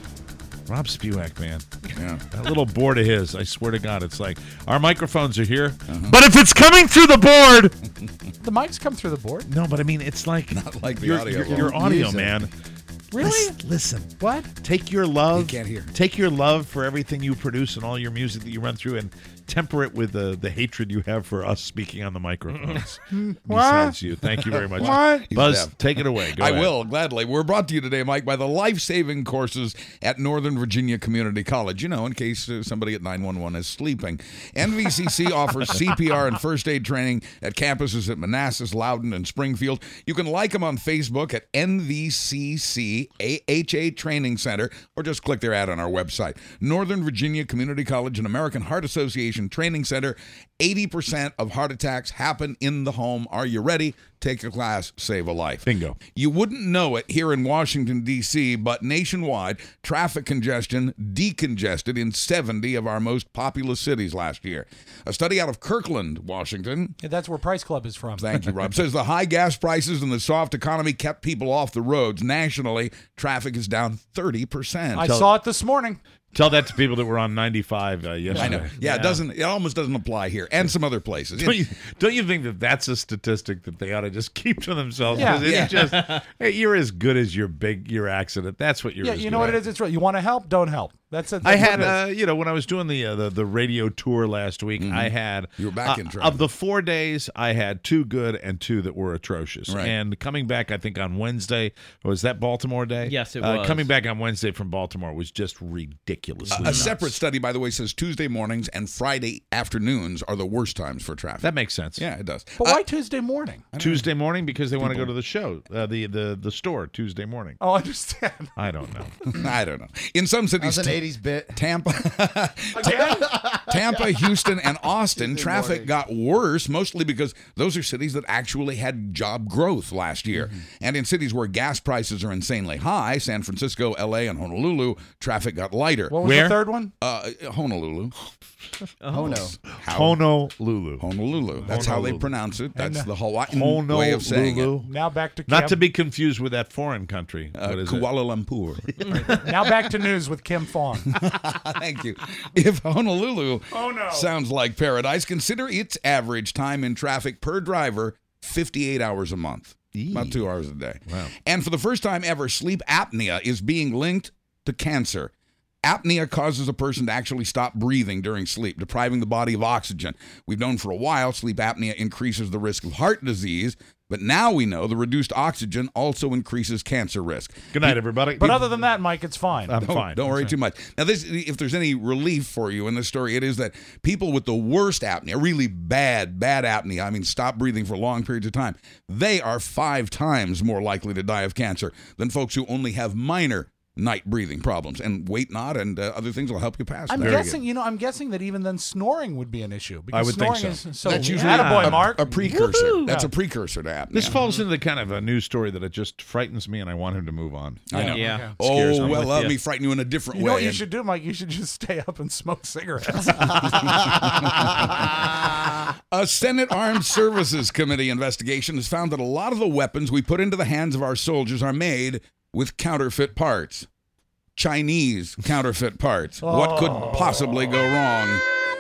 Rob Spewak, man. Yeah. That little board of his, I swear to God, it's like, our microphones are here, Uh-huh. but if it's coming through the board. The mics come through the board? No, but I mean, it's like, Not like the your, audio. your, your audio, Music. man. Really? Listen, listen. What? Take your love. You can't hear. Take your love for everything you produce and all your music that you run through, and temper it with the the hatred you have for us speaking on the microphones. Besides you, thank you very much. What? He's Buzz, deaf. take it away. Go I ahead. will, gladly. We're brought to you today, Mike, by the life-saving courses at Northern Virginia Community College. You know, in case uh, somebody at nine one one is sleeping. N V C C offers C P R and first aid training at campuses at Manassas, Loudoun, and Springfield. You can like them on Facebook at N V C C A H A Training Center, or just click their ad on our website. Northern Virginia Community College and American Heart Association Training Center. eighty percent of heart attacks happen in the home. Are you ready? Take a class, save a life. Bingo. You wouldn't know it here in Washington, D C, but nationwide, traffic congestion decongested in seventy of our most populous cities last year. A study out of Kirkland, Washington, Yeah, that's where Price Club is from. thank you, Rob, says the high gas prices and the soft economy kept people off the roads. Nationally, traffic is down thirty percent. I saw it this morning. Tell that to people that were on ninety-five uh, yesterday. I know. Yeah, it doesn't. It almost doesn't apply here, and some other places. Don't you, don't you think that that's a statistic that they ought to just keep to themselves? Yeah. 'Cause it's Yeah. just, hey, you're as good as your big your accident. That's what you're. Yeah, as you good know what at. it is? It's right. You want to help? Don't help. That's it. I That's had, what it uh, is. you know, when I was doing the uh, the, the radio tour last week, I had You were back uh, in traffic. of the four days, I had two good and two that were atrocious. Right. And coming back, I think on Wednesday, was that Baltimore Day? Yes, it uh, was. Coming back on Wednesday from Baltimore was just ridiculously A nuts. separate study, by the way, says Tuesday mornings and Friday afternoons are the worst times for traffic. That makes sense. Yeah, it does. But Uh, why Tuesday morning? Tuesday morning because they want to go to the show, uh, the the the store Tuesday morning. Oh, I understand. I don't know. I don't know. In some cities, That's an Ta- eighties bit. Tampa, Again? Tampa, Houston, and Austin, Tuesday traffic morning. got worse, mostly because those are cities that actually had job growth last year. Mm-hmm. And in cities where gas prices are insanely high, San Francisco, L A, and Honolulu, traffic got lighter. What was Where? the third one? Uh, Honolulu. Oh, no. How- Honolulu. Honolulu. That's how they Honolulu. pronounce it. That's And, uh, the Hawaiian way of saying it. Honolulu. Now back to Not Kim. to be confused with that foreign country. Uh, what is it? Kuala Lumpur. Now back to news with Kim Fong. Thank you. If Honolulu Oh, no. sounds like paradise, consider its average time in traffic per driver fifty-eight hours a month. About two hours a day. Wow. And for the first time ever, sleep apnea is being linked to cancer. Apnea causes a person to actually stop breathing during sleep, depriving the body of oxygen. We've known for a while sleep apnea increases the risk of heart disease, But now we know the reduced oxygen also increases cancer risk. Good night, everybody. But other than that, Mike, it's fine. I'm Don't, fine. don't worry That's too much. Now, this, if there's any relief for you in this story, it is that people with the worst apnea, really bad, bad apnea, I mean, stop breathing for long periods of time, they are five times more likely to die of cancer than folks who only have minor night breathing problems. And weight not and uh, other things will help you pass I'm that. guessing, you know, I'm guessing that even then snoring would be an issue. Because I would think snoring so. Is, so That's usually attaboy, a, Mark. a precursor. Woohoo! That's Yeah. a precursor to apnea. This falls into the kind of a news story that it just frightens me, and I want him to move on. I know. Yeah. Scares Oh, me. well, With let you. me frighten you in a different You way. know what you And- should do, Mike? You should just stay up and smoke cigarettes. A Senate Armed Services Committee investigation has found that a lot of the weapons we put into the hands of our soldiers are made with counterfeit parts. Chinese counterfeit parts. What could possibly go wrong?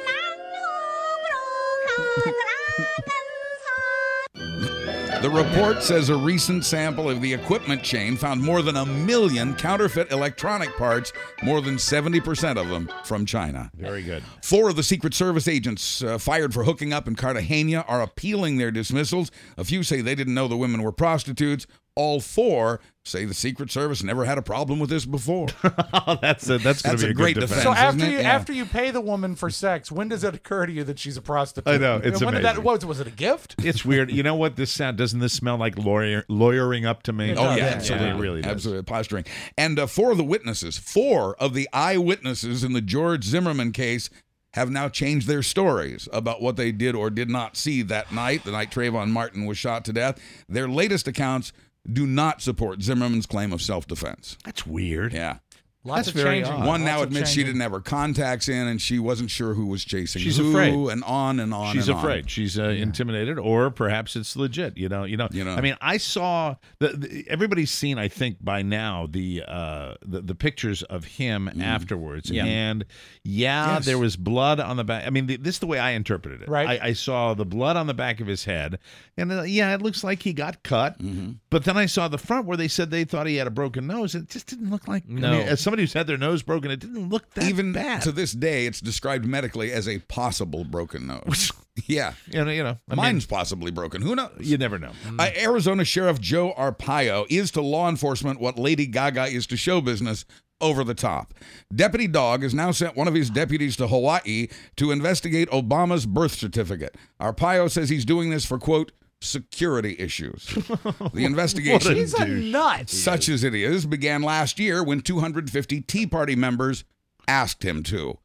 The report says a recent sample of the equipment chain found more than a million counterfeit electronic parts, more than seventy percent of them from China. Very good. Four of the Secret Service agents uh, fired for hooking up in Cartagena are appealing their dismissals. A few say they didn't know the women were prostitutes. All four say the Secret Service never had a problem with this before. that's a, that's going That's to be a a great good defense. So isn't after it? you Yeah. after you pay the woman for sex, when does it occur to you that she's a prostitute? I know, it's when did that, amazing. what, was it a gift? It's weird. You know what? This sound doesn't this smell like lawyer, lawyering up to me? It Oh, does. yeah, Yeah, absolutely. It really does. Absolutely. Posturing. And uh, four of the witnesses, four of the eyewitnesses in the George Zimmerman case have now changed their stories about what they did or did not see that night, the night Trayvon Martin was shot to death. Their latest accounts do not support Zimmerman's claim of self-defense. That's weird. Yeah. Lots That's of very changing. odd. One now Lots of admits she changing. didn't have her contacts in and she wasn't sure who was chasing She's who, afraid. and on and on She's and on. afraid. She's uh, intimidated, or perhaps it's legit. You know. You know. You know. I mean, I saw the, the everybody's seen. I think by now the uh, the, the pictures of him afterwards, Yeah. and yeah, Yes. there was blood on the back. I mean, the, this is the way I interpreted it. Right. I, I saw the blood on the back of his head, and uh, yeah, it looks like he got cut. But then I saw the front where they said they thought he had a broken nose. It just didn't look like. I No. mean, as somebody who's had their nose broken, it didn't look that Even bad. to this day, it's described medically as a possible broken nose. yeah. you know. You know. I mean, Mine's possibly broken. Who knows? you never know. Uh, Arizona Sheriff Joe Arpaio is to law enforcement what Lady Gaga is to show business: over the top. Deputy Dog has now sent one of his deputies to Hawaii to investigate Obama's birth certificate. Arpaio says he's doing this for, quote, security issues. The investigation, He's a nut. such as it is, began last year when two hundred fifty Tea Party members asked him to.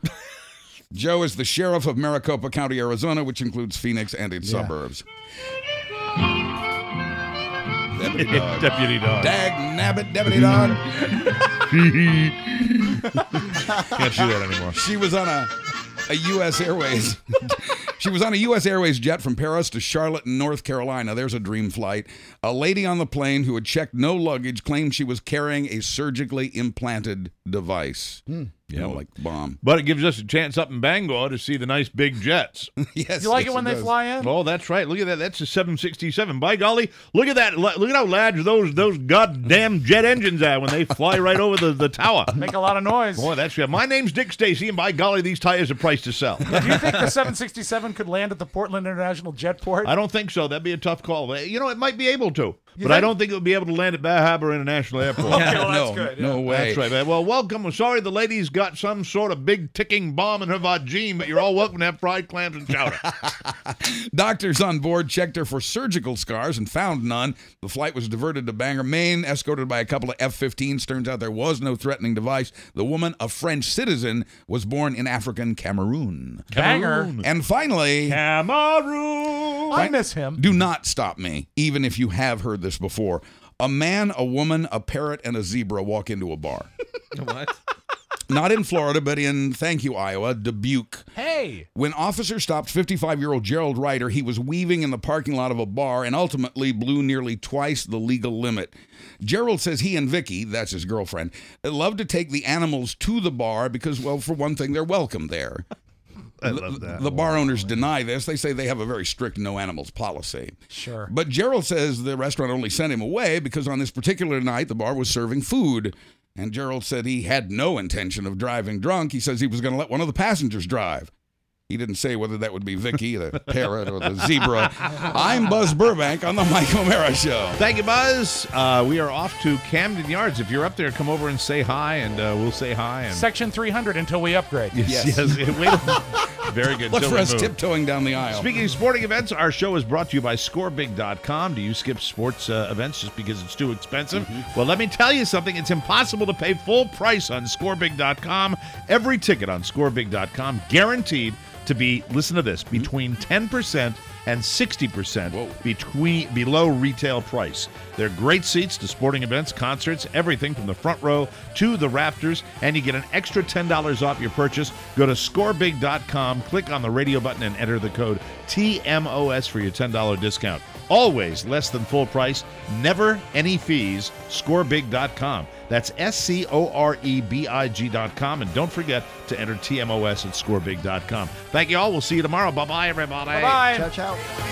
Joe is the sheriff of Maricopa County, Arizona, which includes Phoenix and its Yeah. suburbs. Deputy Dog. Deputy Dog. Dag nabbit, Deputy Dog. Can't do that anymore. She was on a, a U S Airways. She was on a U S Airways jet from Paris to Charlotte, North Carolina. There's a dream flight. A lady on the plane who had checked no luggage claimed she was carrying a surgically implanted device. You know, like bomb. But it gives us a chance up in Bangor to see the nice big jets. Yes. You like yes, it when they does. fly in? Oh, that's right. Look at that. That's a seven sixty-seven. By golly, look at that. Look at how large those those goddamn jet engines are when they fly right over the, the tower. Make a lot of noise. Boy, that's yeah. My name's Dick Stacy, and by golly, these tires are priced to sell. Do you think the seven sixty-seven could land at the Portland International Jetport? I don't think so. That'd be a tough call. You know, it might be able to, You but I think? don't think it would be able to land at Bar Harbor International Airport. Okay, well, that's no, good. no yeah. way. That's right, man. Well, welcome. I'm sorry the lady's got some sort of big ticking bomb in her vagine, but you're all welcome to have fried clams and chowder. Doctors on board checked her for surgical scars and found none. The flight was diverted to Bangor, Maine, escorted by a couple of F fifteens. Turns out there was no threatening device. The woman, a French citizen, was born in African Cameroon. Banger. And finally, Cameroon. I miss him. do not stop me, even if you have heard this before. A man, a woman, a parrot, and a zebra walk into a bar. What? Not in Florida, but in, thank you, Iowa, Dubuque. Hey. When officers stopped fifty-five-year-old Gerald Ryder, he was weaving in the parking lot of a bar and ultimately blew nearly twice the legal limit. Gerald says he and Vicky, that's his girlfriend, love to take the animals to the bar because, well, for one thing, they're welcome there. I love that. The bar owners deny this. They say they have a very strict no animals policy. Sure. But Gerald says the restaurant only sent him away because on this particular night, the bar was serving food. And Gerald said he had no intention of driving drunk. He says he was going to let one of the passengers drive. He didn't say whether that would be Vicky, the parrot, or the zebra. I'm Buzz Burbank on the Mike O'Mara Show. Thank you, Buzz. Uh, we are off to Camden Yards. If you're up there, come over and say hi, and uh, we'll say hi. And Section three hundred until we upgrade. Yes, yes. yes. Wait a Very good. Look Till for we us move. tiptoeing down the aisle. Speaking of sporting events, our show is brought to you by score big dot com. Do you skip sports uh, events just because it's too expensive? Mm-hmm. Well, let me tell you something. It's impossible to pay full price on score big dot com. Every ticket on score big dot com guaranteed to be, listen to this, between ten percent and sixty percent between below retail price. They're great seats to sporting events, concerts, everything from the front row to the rafters, and you get an extra ten dollars off your purchase. Go to score big dot com, click on the radio button, and enter the code T M O S for your ten dollars discount. Always less than full price, never any fees, score big dot com. That's S C O R E B I G dot com. And don't forget to enter T M O S at score big dot com. Thank you all. We'll see you tomorrow. Bye-bye, everybody. Bye-bye. Ciao, ciao.